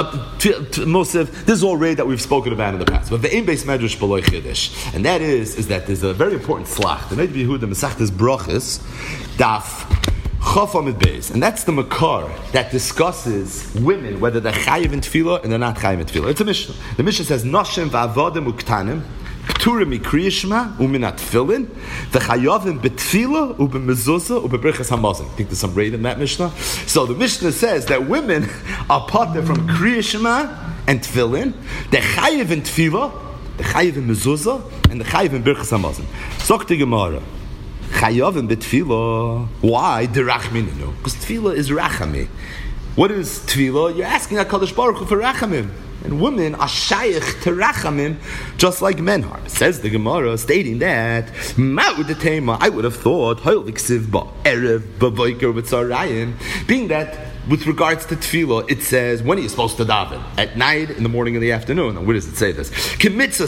Mosif, this is all raid that we've spoken about in the past. But the aim based medrash below chiddush, and that is is that there's a very important slach. The Neid Yehuda Masechtas Brachos Daf Chaf Amid Beis, and that's the makar that discusses women whether they're chayiv in tefillah and they're not chayiv in tefillah. It's a Mishnah. The Mishnah says Noshem va'avodim uktanim Pturim mikriyishma uminat filin the chayavim betfila ubemezuzah ubebrichas hamazon. I think there's some raid in that Mishnah. So the Mishnah says that women are parted from kriyishma and tefillin, the chayiv in tefila, the chayiv in mezuzah, and the chayiv in birchas hamazon. Zok the Gemara. Chayavim betfila. Why? Derachmininu. Because tefila is rachami. What is tefila? You're asking HaKadosh Baruch Hu for rachamim. And women are shaykh to rachamim, just like men are. Says the Gemara, stating that I would have thought being that with regards to tefillah, it says, when are you supposed to daven? At night, in the morning, in the afternoon. And where does it say this? You would have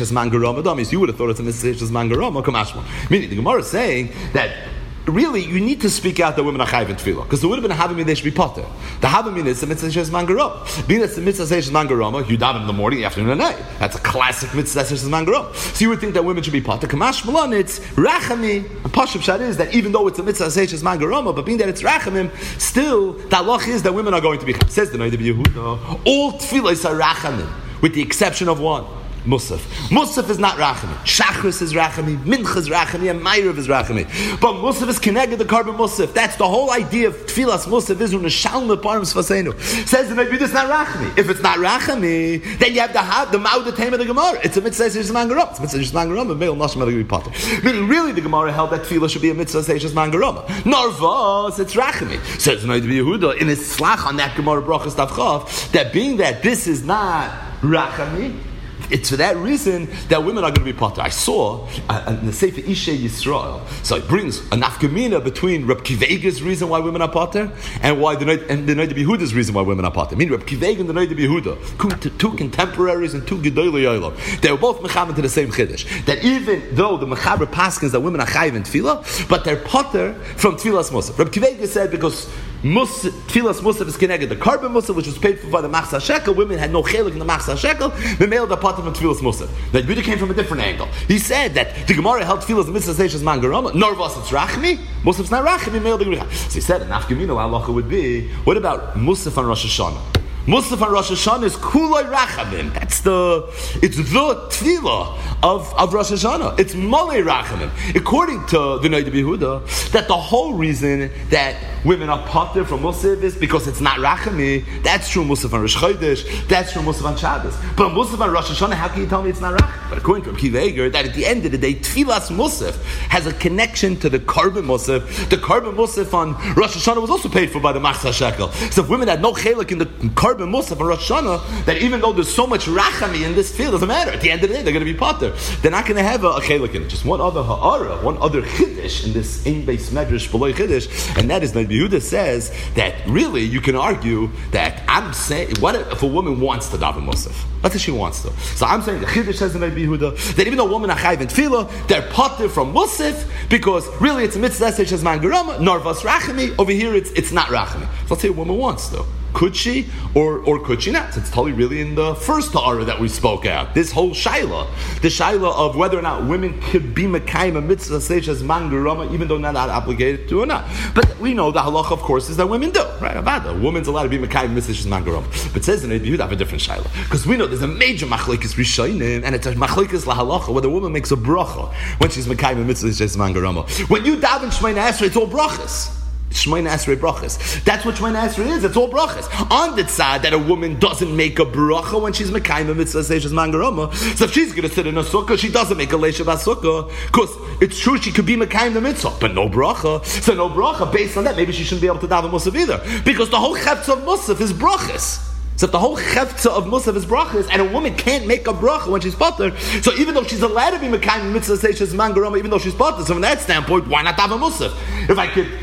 thought it's a mitzvah mangarama, kamashma. Meaning, the Gemara is saying that really, you need to speak out that women are chayiv in tefillah, because there would have been a havamina they should be potter. The havamina is the mitzvah says mangarama. Being that the mitzvah says mangarama, you daven in the morning, the afternoon, and night. That's a classic mitzvah says mangarama. So you would think that women should be potter. Kamash malan, it's rachami. And pashup shad is that even though it's a mitzvah says mangarama, but being that it's rachamim, still the halach is that women are going to be. Says the Noda B'Yehuda, all tefillahs are rachamim, with the exception of one. Musaf. Musaf is not Rachami. Shachris is Rachami. Mincha is Rachami. And Ma'ariv is Rachami. But Musaf is connected to carbon Musaf. That's the whole idea of Tfilas Musaf is Unashalma Params Fasenu. Says the Nabi, it's not Rachami. If it's not Rachami, then you have to have the Ma'ud Taim of the Gemara. It's a mitzvah Seishas Mangaram. It's a mitzvah Seishas Mangaram. And Meil Nashim Elagri Potter. Really, the Gemara held that Tfilah should be a mitzvah Seishas Mangaram. Narvas, it's Rachami. Says the Nabi Yehuda in his slach on that Gemara Brachas Tavchav, that being that this is not Rachami, it's for that reason that women are going to be potter. I saw uh, in the Sefer Ishay Yisrael, so it brings a nafkamina between Reb Kivega's reason why women are potter and why the and the Noda B'Yehuda's reason why women are potter. I mean, Reb Kivega and the Noda B'Yehuda, two contemporaries and two gedolei yolam, they were both mechaber to the same chiddush. That even though the mechaber paskins that women are chayiv in tefillah, but they're potter from tefillas musaf. Reb Kivega said because Mus, tefillas musaf is connected the carbon musaf, which was paid for by the machzah shekel. Women had no chelik in the machzah shekel. The male the potter from tefillas musaf. That Yehuda came from a different angle. He said that the Gemara held tefillas mitzvah seishas mangarama. Narvas it's rachmi. Musaf's not rachmi. Male the gricha. So he said an afkamino halacha would be, what about musaf on Rosh Hashanah? Musaf on Rosh Hashanah is kulay rachamim. That's the, it's the tefillah of, of Rosh Hashanah. It's malay rachamim. According to the Noda B'Yehuda, that the whole reason that women are potter from Musaf is because it's not rachami. That's true Musaf on Rosh Chodesh. That's true Musaf on Shabbos. But Musaf on Rosh Hashanah, how can you tell me it's not rachami? But according to Reb Kiva Eger, that at the end of the day, tefillas Musaf has a connection to the carbon Musaf. The carbon Musaf on Rosh Hashanah was also paid for by the machzah shekel. So if women had no chelik in the carbon Musaf and Rosh Hashanah, that even though there's so much rachami in this field, doesn't matter. At the end of the day, they're going to be potter. They're not going to have a, a chelik in it. Just one other ha'ara, one other chiddush in this in base medrash below chiddush, and that is that Yehuda says that really you can argue that I'm saying, what if a woman wants to daven Musaf? What if she wants to? So I'm saying the chiddush says in Yehuda that even though women are chayiv in tefillah, they're potter from Musaf because really it's a mitzvah seishas mangarama, narvas rachami. Over here it's it's not rachami. So let's say a woman wants to. Could she or or could she not? So it's totally really in the first ta'ara that we spoke out. This whole shaila, the shaila of whether or not women could be mekayim a mitzvah seishas mangarama, even though not obligated to or not. But we know the halacha, of course, is that women do. Right? About a woman's allowed to be mekayim mitzvah seishas mangarama. But it says in it, you have a different shaila because we know there's a major machlekes rishonim, and it's a machlekes lahalacha whether a woman makes a bracha when she's mekayim a mitzvah seishas mangarama. When you daven Shemona Esrei, it's all brachas. Shemona Esrei brachas. That's what Shemona Esrei is. It's all brachas. On the side that a woman doesn't make a bracha when she's mekayim a mitzvah seishas mangarama. So if she's going to sit in a sukkah, she doesn't make a leisha b'sukkah because it's true she could be mekayim the mitzvah, but no bracha. So no bracha. Based on that, maybe she shouldn't be able to daven musaf either because the whole chefza of musaf is brachas. So if the whole chefza of musaf is brachas, and a woman can't make a bracha when she's potter, so even though she's allowed to be mekayim mitzvah seishas mangarama, even though she's potter, so from that standpoint, why not daven musaf? If I could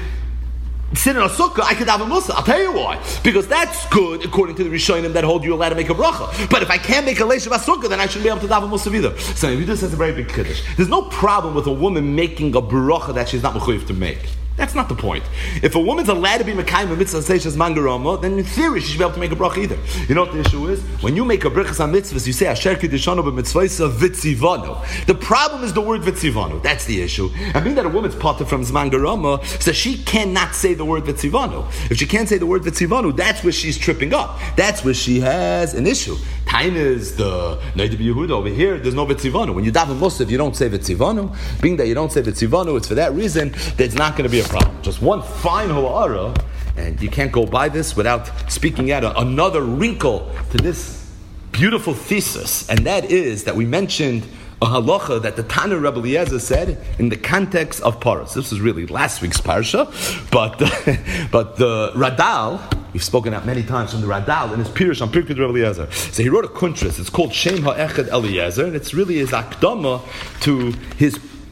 sit in a sukkah, I could have a musaf. I'll tell you why. Because that's good, according to the Rishonim that hold you allowed to make a bracha. But if I can't make a leisha b'sukkah, then I shouldn't be able to have a musaf either. So Yehuda says a very big chiddush. There's no problem with a woman making a bracha that she's not mechuyev to make. That's not the point. If a woman's allowed to be mekayim a mitzvah seishas mangarama, then in theory she should be able to make a bracha either. You know what the issue is? When you make a brachas on mitzvahs, you say asher kiddishanu b'mitzvahs vitzivanu. The problem is the word vitzivanu. That's the issue. And being that a woman's potter from mangarama, so she cannot say the word vitzivanu. If she can't say the word vitzivanu, that's where she's tripping up. That's where she has an issue. Time is the Noda B'Yehuda over here. There's no vitzivanu. When you daven musaf, you don't say vitzivanu. Being that you don't say vitzivanu, it's for that reason that it's not going to be a problem. Just one fine ha'ara, and you can't go by this without speaking out a, another wrinkle to this beautiful thesis, and that is that we mentioned a halacha that the Tana Rebbe Eliezer said in the context of Paras. This is really last week's parsha, but but the Radal, we've spoken out many times from the Radal in his Pirush on Pirkei Rebbe Eliezer. So he wrote a kuntras. It's called Shem HaEchad Eliezer, and it's really his akdama to his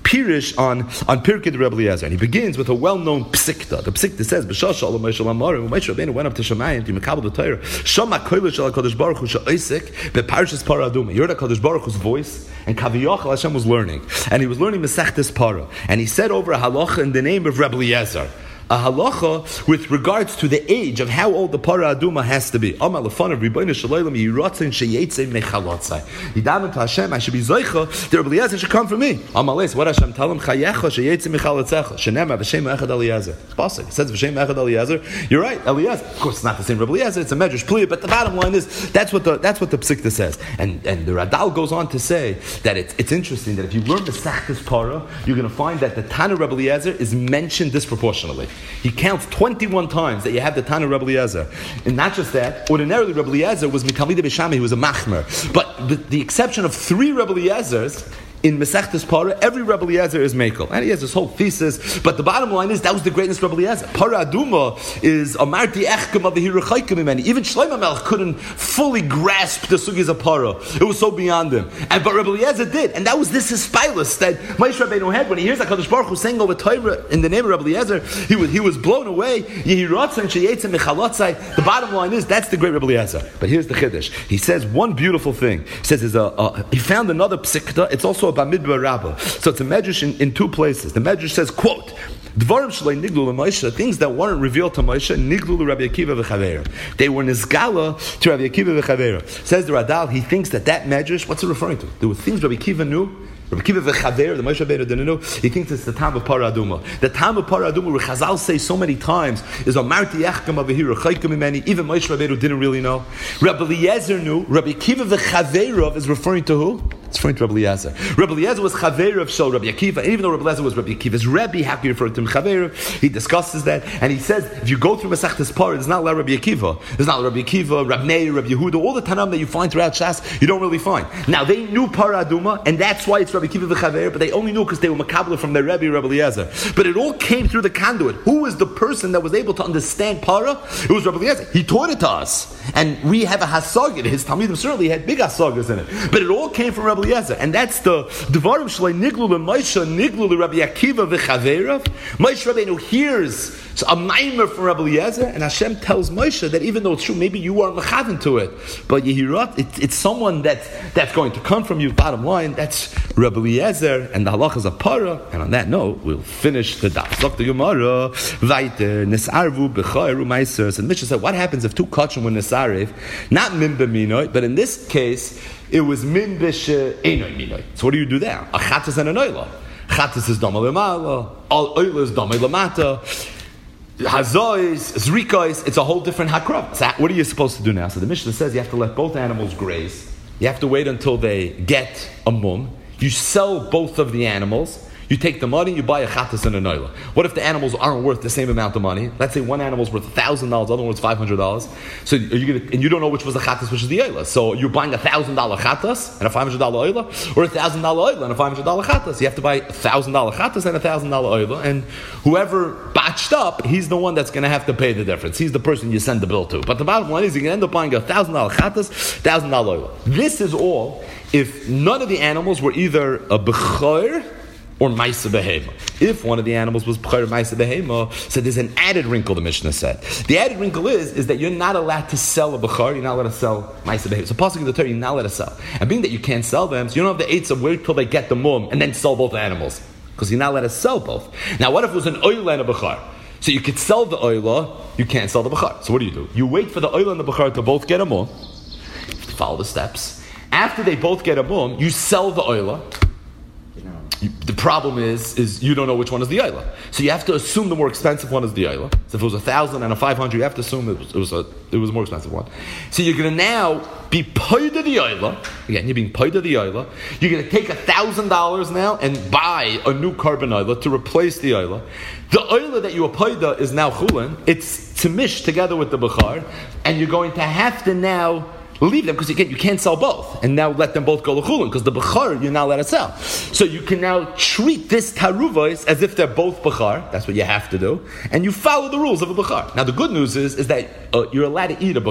Pirish on, on Pirkei Rebbe Eliezer. And he begins with a well-known psikta. The psikta says, B'shah shalom Moshe Lamar, when Moshe Rabbeinu went up to Shemayim to Mekabel the Torah, Shama koilish al HaKadosh Baruch Hu she'oisik be'parshas Parah Aduma. You heard HaKadosh Baruch Hu's voice, and Kaviyachal Hashem was learning. And he was learning Masechtes Parah. And he said over a halacha in the name of Rebbe Eliezer, a halacha with regards to the age of how old the Parah Aduma has to be. Amar lefanav Ribono shel Olam yiratzon sheyetzei mechalotzai. He davened to Hashem, I should be zoicha, the Rebbe Eliezer should come from me. Amar leis, what Hashem tell him? Chayecha sheyetzei mechalotzecha. Shenema v'shem echad Eliezer. It's possible. It says v'shem echad Eliezer. You're right, Eliezer. Of course, it's not the same Rebbe Eliezer. It's a medrash plea. But the bottom line is that's what the that's what the psikta says. And and the Radal goes on to say that it's it's interesting that if you learn the Masechtes Parah, you're going to find that the Tana Rebbe Eliezer is mentioned disproportionately. He counts twenty-one times that you have the Tana Rebbe Eliezer. And not just that, ordinarily Rebbe Eliezer was Mitalmidei Bishami, he was a machmer. But the, the exception of three Rebbe Eliezers, in Masechtes Parah, every Rebbe Eliezer is Mekel. And he has this whole thesis, but the bottom line is, that was the greatest Rebbe Eliezer. Parah Aduma is Amarti Echkem of the Hirachaikim Imeni. Even Shlomo Melech couldn't fully grasp the sugis of Parah. It was so beyond him. And but Rebbe Eliezer did. And that was this hispilus that Moshe Rabbeinu had when he hears HaKadosh Baruch Hu saying over Torah in the name of Rebbe Eliezer, he was, he was blown away. The bottom line is, that's the great Rebbe Eliezer. But here's the Chiddush. He says one beautiful thing. He says, is a, a, he found another psikta. It's also about Midbar Rabbah. So it's a medrash in, in two places. The medrash says, quote, Dvarim shlei niglu l'Moshe, things that weren't revealed to Moshe, niglu l'Rabbi Akiva v'chaveira. They were nizgala to Rabbi Akiva v'chaveira. Says the Radal, he thinks that that medrash, what's it referring to? There were things Rabbi Akiva knew, Rabbi Akiva v'chaveira, the Moshe Rabbeinu didn't know. He thinks it's the time of Parah Aduma. The time of Parah Aduma, where Chazal say so many times, is Amarti Echkem Avihira Chaykim Imeni. Even Moshe Rabbeinu didn't really know. Rabbi Eliezer knew. Rabbi Akiva v'chaveira is referring to who? It's referring to Rabbi Eliezer. Rabbi Eliezer was chaver of Shal Rabbi Akiva, and even though Rabbi Eliezer was Rabbi Akiva's Rebbe, how can you refer to him chaver? He discusses that, and he says, if you go through Masechtes Parah, there's not a lot of Rabbi Akiva. There's not Rabbi Akiva, Rabbi Meir, Rabbi Yehuda, all the Tanam that you find throughout Shas, you don't really find. Now, they knew Parah Aduma, and that's why it's Rabbi Akiva v'chaver, but they only knew because they were makabla from their Rebbe, Rabbi Eliezer. But it all came through the conduit. Who was the person that was able to understand Parah? It was Rabbi Eliezer. He taught it to us. And we have a hasagid. His Talmidim certainly had big hasagas in it. But it all came from Rabbi Eliezer. And that's the Dvarim Shlei Niglu LeMoshe Niglu LeRabbi Akiva v'chaveirav. Moshe Rabbeinu hears a maimer from Rabbi Eliezer, and Hashem tells Moshe that even though it's true, maybe you are mechaven to it, but Yehirat, it, it's someone that, that's going to come from you. Bottom line, that's Rabbi Eliezer, and the halachas of Parah. And on that note, we'll finish the daf. Zok the Gemara, Vayter, Nesarvu, B'chayru, Maisers. And Mishnah said, what happens if two kachim were Nesarif? Not min b'minoi, but in this case, it was min b'she einoi minoi. So what do you do there? A chatas and an oila. Chatas is dama lemala, al oila is dama lemata. Hazois, Zrikois, it's a whole different hakrav. So what are you supposed to do now? So the Mishnah says you have to let both animals graze. You have to wait until they get a mum. You sell both of the animals. You take the money, you buy a chatas and a noila. What if the animals aren't worth the same amount of money? Let's say one animal's worth one thousand dollars, the other one's five hundred dollars. So are you gonna, and you don't know which was the chatas, which is the oila. So you're buying a one thousand dollars chatas and a five hundred dollars oila, or a one thousand dollars oila and a five hundred dollars chatas. You have to buy a one thousand dollars chatas and a one thousand dollars oila, and whoever botched up, he's the one that's going to have to pay the difference. He's the person you send the bill to. But the bottom line is you're going to end up buying a one thousand dollars chatas, one thousand dollars oila. This is all if none of the animals were either a bechor or Maisa Behema. If one of the animals was B'char Maisa Behema, so there's an added wrinkle, the Mishnah said. The added wrinkle is, is that you're not allowed to sell a B'char, you're not allowed to sell Maisa Behema. So passing the Torah, you're not allowed to sell. And being that you can't sell them, so you don't have the eights of wait till they get the mum and then sell both animals. Because you're not allowed to sell both. Now what if it was an Oyla and a B'char? So you could sell the Oyla, you can't sell the B'char. So what do you do? You wait for the Oyla and the B'char to both get a mum, follow the steps. After they both get a mum, you sell the Oyla. You, the problem is, is you don't know which one is the Oyla. So you have to assume the more expensive one is the Oyla. So if it was a thousand and a five hundred, you have to assume it was, it was a it was a more expensive one. So you're going to now be paid of the Oyla. Again, you're being paid of the Oyla. You're going to take a thousand dollars now and buy a new carbon Oyla to replace the Oyla. The Oyla that you are paid of is now chulin. It's timish together with the B'char, and you're going to have to now leave them because you can't, you can't sell both, and now let them both go l'chulin because the b'char you're not allowed to sell. So you can now treat this taruvos as if they're both b'char. That's what you have to do, and you follow the rules of a b'char. Now the good news is is that uh, you're allowed to eat a b'char.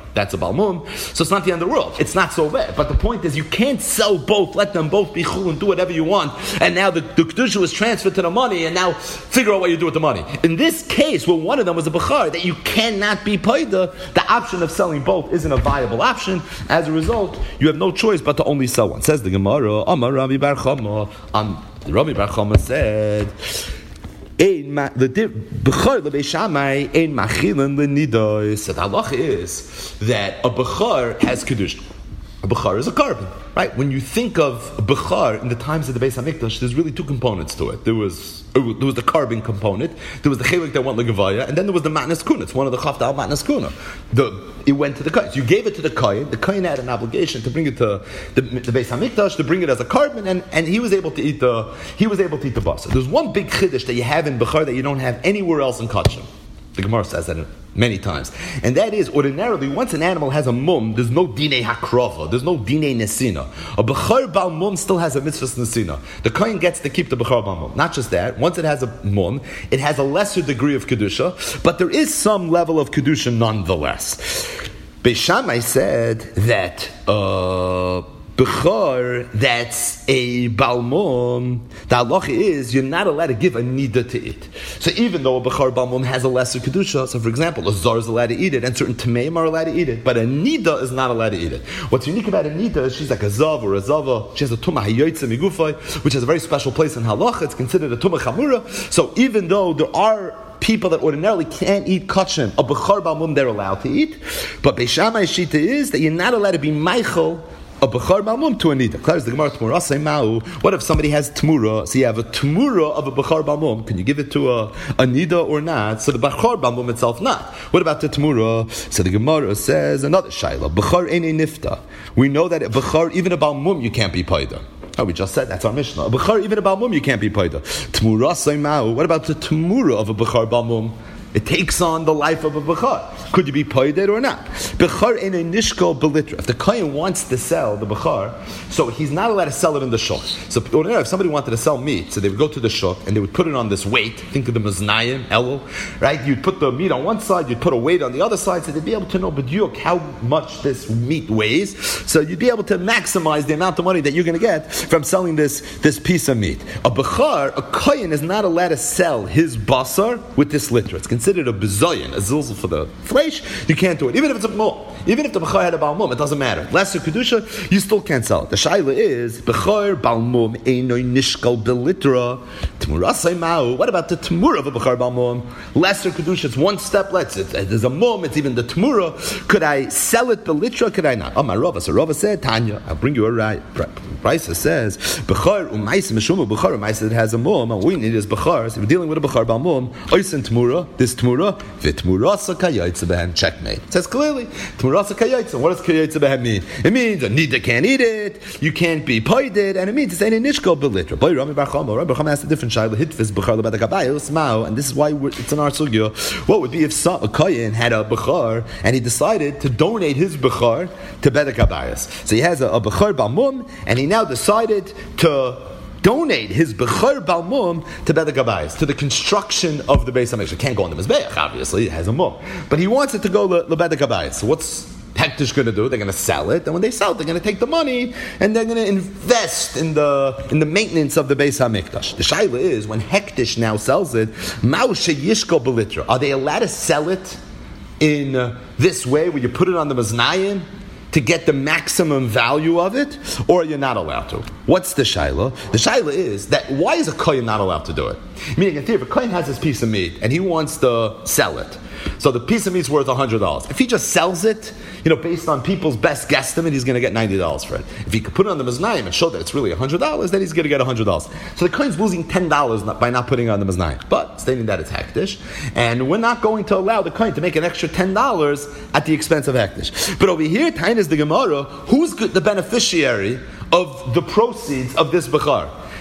That's a balmum. So it's not the end of the world. It's not so bad. But the point is, you can't sell both. Let them both be chul and do whatever you want. And now the, the kedusha was transferred to the money, and now figure out what you do with the money. In this case, where one of them was a bechar, that you cannot be paida, the option of selling both isn't a viable option. As a result, you have no choice but to only sell one. Says the Gemara, Amar Rabbi Bar Chama. Um, Rabbi Bar Chama said, the bechar lebeishamai ein machilin lenidos. So the halacha is that a bechar has kedusha. A bechar is a carbon, right? When you think of bechar in the times of the Beis Hamikdash, there's really two components to it. There was there was the carbon component, there was the chelik that went legavaya, and then there was the matnas kuna. It's one of the chafta al matnas kuna. The it went to the kohen. You gave it to the kohen. The kohen had an obligation to bring it to the, the Beis Hamikdash, to bring it as a carbon, and, and he was able to eat the he was able to eat the basa. There's one big chiddush that you have in bechar that you don't have anywhere else in kachim. The Gemara says that many times. And that is, ordinarily, once an animal has a mum, there's no dinei hakrova, there's no dinei nesina. A bechar bal mum still has a mitzvah nesina. The kohen gets to keep the bechar bal mum. Not just that, once it has a mum, it has a lesser degree of kedusha, but there is some level of kedusha nonetheless. Beis Shammai said that uh, bechar that's a balmum, the halacha is you're not allowed to give a nida to it. So even though a bechar balmum has a lesser kedusha, so for example, a zar is allowed to eat it, and certain tameim are allowed to eat it, but a nida is not allowed to eat it. What's unique about a nida is she's like a zav or a zava. She has a tumah hayoytze migufay, which has a very special place in halacha. It's considered a tumah chamura. So even though there are people that ordinarily can't eat kachim, a bechar balmum they're allowed to eat, but Beis Shammai shita is that you're not allowed to be meichel a bechar balmum to a nida. Clarify the Gemara Tmura say ma'u. What if somebody has tmura? So you have a tmura of a bechar balmum. Can you give it to a, a nida or not? So the bechar balmum itself not. What about the tmura? So the Gemara says another shayla. Bechar ain't nifta. We know that a bechar, even a balmum, you can't be paida. Oh, we just said that's our Mishnah. A bechar, even a balmum, you can't be paida. Tmura say ma'u. What about the tmura of a bechar balmum? It takes on the life of a bechar. Could you be paided or not? Bechar in a nishkol belitra. If the kohen wants to sell the bechar, so he's not allowed to sell it in the shuk. So if somebody wanted to sell meat, so they would go to the shuk and they would put it on this weight. Think of the maznayim, elul, right? You'd put the meat on one side, you'd put a weight on the other side, so they'd be able to know b'diuk how much this meat weighs. So you'd be able to maximize the amount of money that you're going to get from selling this, this piece of meat. A bechar, a kohen is not allowed to sell his basar with this litra. It's considered a bizayin, a zilzal for the flesh. You can't do it, even if it's a mum. Even if the bechar had a balmum, it doesn't matter. Lesser kedusha, you still can't sell it. The shaila is bechar balmum einoy nishkal belitra tmurasay ma'u. What about the tmura of a bechar balmum? Lesser kedusha, it's one step less. It's, there's a mum. It's even the tmura. Could I sell it belitra? Could I not? Oh my Rava. So Rava said, Tanya, I'll bring you a right. Brisa says bechar u'mais mishum bechar u'mais that has a mum. And we need is bechar. So we're dealing with a bechar balmum. Oisen tmura. This tmura v'tmurasa kayayitza behem. Checkmate. It says clearly tmurasa kayayitza. What does kayayitza behem mean? It means a nida can't eat it. You can't be paided, and it means it's any nishkol belitra. Boy, Rami Bar Chama. Rami Bar Chama asked a different shayla. Hitfis bechar lebedek habayis ma'u. And this is why it's in our sugya. What would be if some, a kohen had a bechar and he decided to donate his bechar to bedek habayis? So he has a, a bechar balmum, and he now decided to donate his bechar balmum to bedek habayis, to the construction of the Beis Hamikdash. It can't go on the mizbeach, obviously, it has a mum, but he wants it to go to bedek habayis. So what's Hektish going to do? They're going to sell it, and when they sell it, they're going to take the money and they're going to invest in the in the maintenance of the Beis Hamikdash. The shaila is when Hektish now sells it, Ma'u sheyishko belitra. Are they allowed to sell it in uh, this way, where you put it on the maznayim to get the maximum value of it, or you're not allowed to? What's the shaila? The shaila is that why is a kohen not allowed to do it? Meaning, in theory, if a kohen has this piece of meat and he wants to sell it, so the piece of meat's worth one hundred dollars. If he just sells it, you know, based on people's best guesstimate, he's going to get ninety dollars for it. If he could put it on the maznayim and show that it's really one hundred dollars, then he's going to get one hundred dollars. So the kohen's losing ten dollars by not putting it on the maznayim, but stating that it's hektish, and we're not going to allow the kohen to make an extra ten dollars at the expense of hektish. But over here, Tain is the Gemara, who's the beneficiary of the proceeds of this bechar?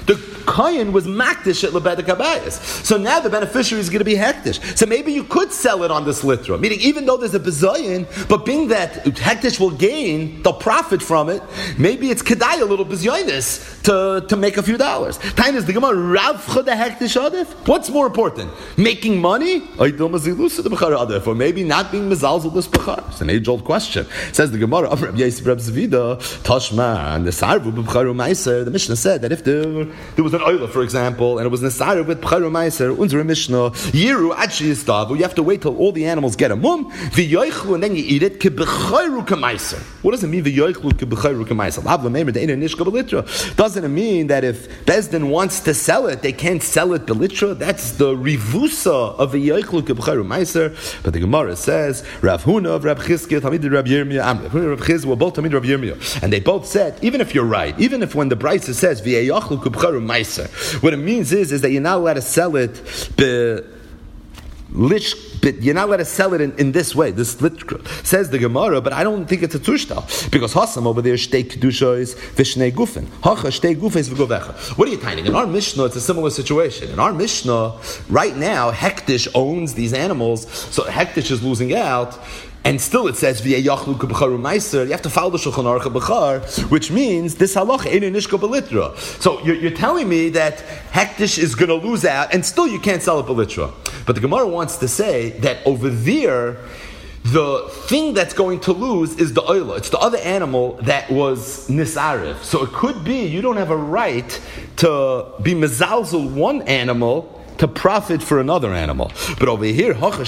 the kohen was makdish at lebedek habayis. So now the beneficiary is going to be hektish. So maybe you could sell it on this litra, meaning even though there's a bezayin, but being that hektish will gain, they'll profit from it. Maybe it's kedai a little bezayinis to to make a few dollars. Time is the gemara ravcha the hektish adif. What's more important, making money, or maybe not being mezalzel this bechar? It's an age-old question. Says the gemara of Rabbi Yosef Reb Zvida Tashma and the sarvu b'bcharu meiser. The Mishnah said that if there, there was an oila, for example, and it was nesaru with b'charu meiser, unzere Mishnah yiru adshi yistavu. You have to wait till all the animals get a mum v'yoichlu, and then you eat it k'b'charu k'meiser. What does it mean v'yoichlu k'b'charu k'meiser? Lavla meimer de'ena nishka b'litra. Doesn't it mean that if Bezdin wants to sell it, they can't sell it b'litra? That's the rivusa of v'yoichlu k'b'charu meiser. But the Gemara says Rav Huna of Rav Chizkiah Tamid Rav Yirmiyah, Rav Huna Rav Chizkiah were both Tamid Rav Yirmiyah, and they both said, even if you're right, even if when the Brisa says v'yoichlu k'b'charu meiser, what it means is is that you're not allowed to sell it be Lish, but you're not allowed to sell it in, in this way. This lit, says the Gemara, but I don't think it's a tushtal because Hassam over there shtei kedusha is vishnei gufen. Hacha shtei gufen is v'govecha. What are you tiny? In our Mishnah, it's a similar situation. In our Mishnah, right now, Hektish owns these animals, so Hektish is losing out. And still it says v'yachlu k'b'charu meiser. You have to follow the Shulchan Aruch b'char, which means this halacha ain't nishka b'litra. So you're, you're telling me that Hektish is going to lose out, and still you can't sell it b'litra. But the Gemara wants to say that over there, the thing that's going to lose is the oila. It's the other animal that was nisarif. So it could be you don't have a right to be mezalzel one animal to profit for another animal. But over here, over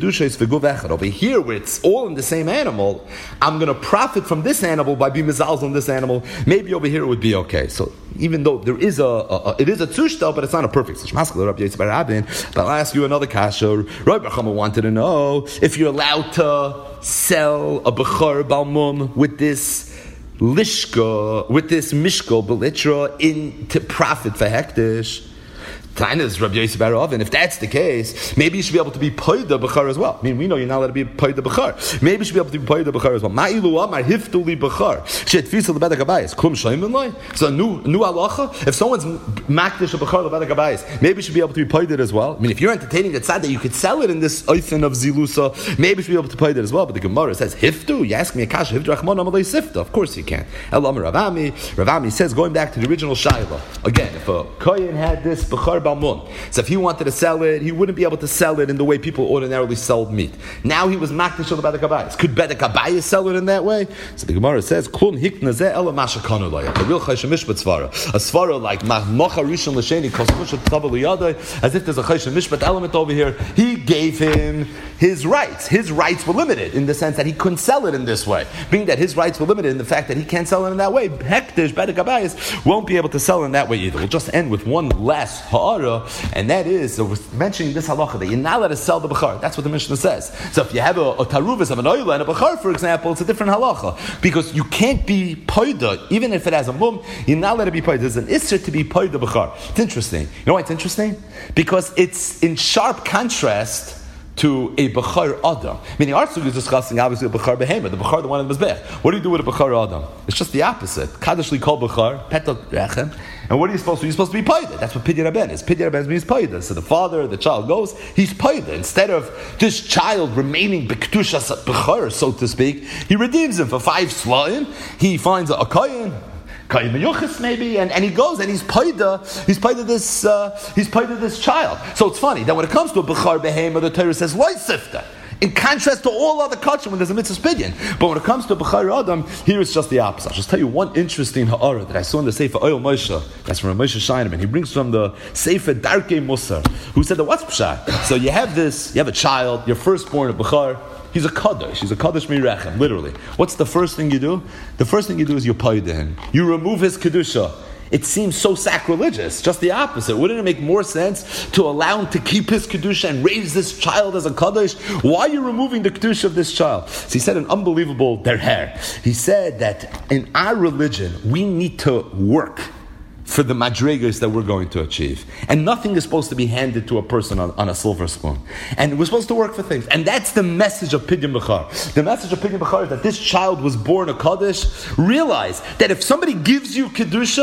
here where it's all in the same animal, I'm going to profit from this animal by being mezalzel on this animal. Maybe over here it would be okay. So even though there is a, a, a it is a tushta, but it's not a perfect tushta. But I'll ask you another kasha. Rabbi Chama wanted to know if you're allowed to sell a bechar balmum with this lishka, with this mishko belitra in to profit for hektish. Taina's Rabbi Yosef Barav, and if that's the case, maybe you should be able to be Poida Bechar as well. I mean, we know you're not allowed to be Poida Bechar. Maybe you should be able to be Poida Bechar as well. Ma'ilu Amar Hiftuli Bechar. Shet Fisa Lebedek Habayis. Kum Shaimin Loi. So a new, new halacha, if someone's Makdish Bechar Lebedek Habayis, maybe you should be able to be Poida as well. I mean, if you're entertaining the tzad that you could sell it in this oithin of Zilusa, maybe you should be able to Poida as well. But the Gemara says, Hiftu, you ask me a kasha, Hiftu Rachman Amalei Sifta. Of course you can. El Amar Ravami. Ravami says, going back to the original Shaila, again, if a Kohen had this Bechar Balmun, so if he wanted to sell it, he wouldn't be able to sell it in the way people ordinarily sell meat. Now he was makdish on the bedek habayis. Could bedek habayis sell it in that way? So the Gemara says, "Klun hikna zeh ela mashakanu loya." A real chayshim mishpat svara, a svara like mocha rishon l'sheni kosmushat tabel yadai, as if there's a chayshim mishpat element over here. He gave him his rights. His rights were limited in the sense that he couldn't sell it in this way. Being that his rights were limited in the fact that he can't sell it in that way, hektish bedek habayis won't be able to sell it in that way either. We'll just end with one last ha'ara. And that is, so we're mentioning this halacha that you're not allowed to sell the bechar. That's what the Mishnah says. So if you have a, a taruvis of an oila and a bechar, for example, it's a different halacha. Because you can't be poida, even if it has a mum, you're not allowed to be poida. There's an isser to be poida bechar. It's interesting. You know why it's interesting? Because it's in sharp contrast to a Bechar Adam. Meaning our Sugya is discussing obviously a Bechar Behema, the Bechar, the one in the Mizbech. What do you do with a Bechar Adam? It's just the opposite. Kaddish li kol Bechar, Petal Rechem. And what are you supposed to do? You're supposed to be Paida. That's what Pidya Rabben is. Pidya Rabben means Paida. So the father, the child goes, he's Paida. Instead of this child remaining B'Kedushas Bechar, so to speak, he redeems him for five Slaim. He finds a, a Kayin, Kayin Meyuchis maybe, and, and he goes and he's paida, he's paida this, uh, he's paida this child. So it's funny that when it comes to a Bechar Behema, the Torah says, Loi Sifta. In contrast to all other culture when there's a mitzvah pidyon. But when it comes to Bechar Adam, here it's just the opposite. I'll just tell you one interesting ha'ara that I saw in the Sefer Oil Moshe. That's from Moshe Shineman. He brings from the Sefer Darkei Musar, who said that what's pshat? So you have this, you have a child, your firstborn of Bechar. He's a kaddish. He's a kaddish mirechem, literally. What's the first thing you do? The first thing you do is you paida him. You remove his kedusha. It seems so sacrilegious. Just the opposite. Wouldn't it make more sense to allow him to keep his kedusha and raise this child as a kaddish? Why are you removing the kedusha of this child? So he said an unbelievable derher. He said that in our religion we need to work for the madrigas that we're going to achieve. And nothing is supposed to be handed to a person on, on a silver spoon. And we're supposed to work for things. And that's the message of Pidyon Bechar. The message of Pidyon Bechar is that this child was born a Kaddish. Realize that if somebody gives you Kedusha,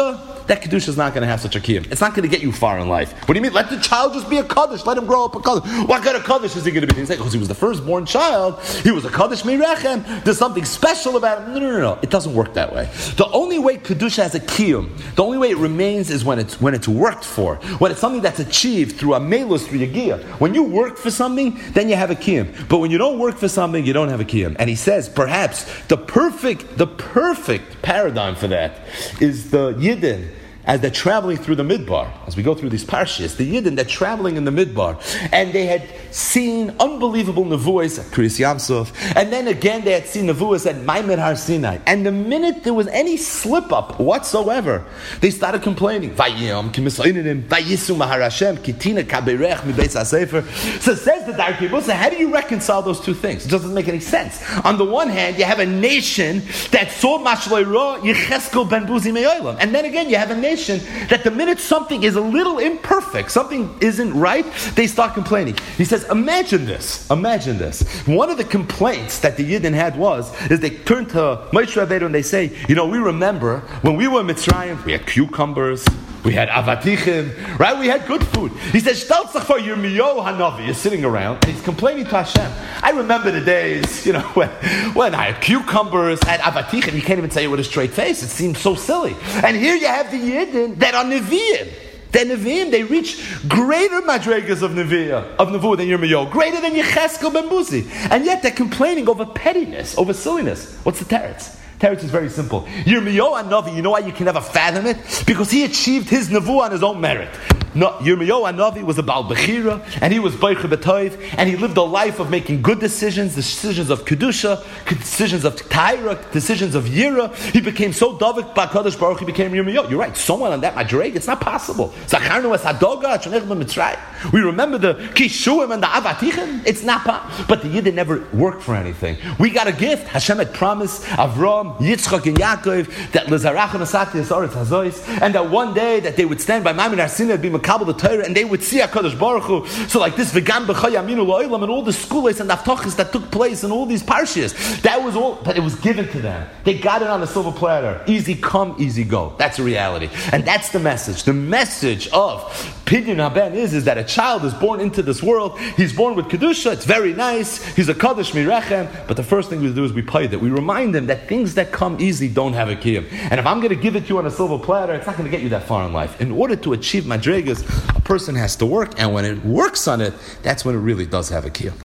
that kedusha is not going to have such a kiyum. It's not going to get you far in life. What do you mean? Let the child just be a kaddish. Let him grow up a kaddish. What kind of kaddish is he going to be? He's like, because he was the firstborn child. He was a kaddish mirechem. There's something special about him. No, no, no, no. It doesn't work that way. The only way kedusha has a kiyum, the only way it remains is when it's when it's worked for, when it's something that's achieved through a melus, through yagiyah. When you work for something, then you have a kiyum. But when you don't work for something, you don't have a kiyum. And he says, perhaps the perfect, the perfect paradigm for that is the Yidden as they're traveling through the Midbar. As we go through these parshas, the Yidden, they're traveling in the Midbar, and they had seen unbelievable nevuos at Kriyas Yamsuf, and then again they had seen nevuos at Maimed Har Sinai. And the minute there was any slip up whatsoever, they started complaining. Vayim kimisainim, vayisu mahar Hashem, kitina kaberech mi beis hasefer. So says the Darkei Musa, how do you reconcile those two things? It doesn't make any sense. On the one hand, you have a nation that saw Mashloi Ra Yecheskel ben Buzi me'olam, and then again you have a nation that the minute something is a little imperfect, something isn't right, they start complaining. He says, imagine this, imagine this. One of the complaints that the Yidden had was, is they turned to Moshe Rabbeinu and they say, you know, we remember when we were in Mitzrayim, we had cucumbers, we had avatichim, right? We had good food. He says, Shtal tzachfar Yirmiyahu Hanavi is sitting around and he's complaining to Hashem. I remember the days, you know, when, when I had cucumbers, I had avatichim. You can't even say it with a straight face. It seems so silly. And here you have the Yidden that are Nevi'im. They're Nevi'im. They reach greater madregas of Nevi'ah, of Nevuah than Yirmiyahu, greater than Yecheskel ben Buzi. And yet they're complaining over pettiness, over silliness. What's the teretz? Teretz is very simple. Yirmiyahu Hanavi, you know why you can never fathom it? Because he achieved his nevuah on his own merit. No, Yirmiyahu Hanavi was a Baal Bechira, and he was Beicher B'Toiv, and he lived a life of making good decisions, decisions of Kedusha, decisions of Taira, decisions of Yira. He became so Davik B'Kadosh Baruch, he became Yirmiyahu. You're right, someone on that Madreg, it's not possible. Zacharnu es Hadoga, Shonech B'Mitzrayim. We remember the Kishuim and the Avatichim, it's not possible. But the Yidden never worked for anything. We got a gift. Hashem had promised Avram, Yitzchak, and Yaakov that L'zarach Nasati Esaretz Hazois, and that one day that they would stand by Maimed Har Sinai, be Makabel the Torah, and they would see HaKadosh Baruch Hu. So like this V'gam B'cha Yaminu L'Olam, and all the schools and aftachas that took place in all these parshas, that was all, but it was given to them. They got it on a silver platter. Easy come, easy go. That's a reality. And that's the message. The message of Pidyon Haben is, is that a child is born into this world. He's born with Kedusha. It's very nice. He's a Kaddish Mirechem. But the first thing we do is we play that. We remind them that things that come easy don't have a kiyum. And if I'm going to give it to you on a silver platter, it's not going to get you that far in life. In order to achieve madregas, a person has to work. And when it works on it, that's when it really does have a kiyum.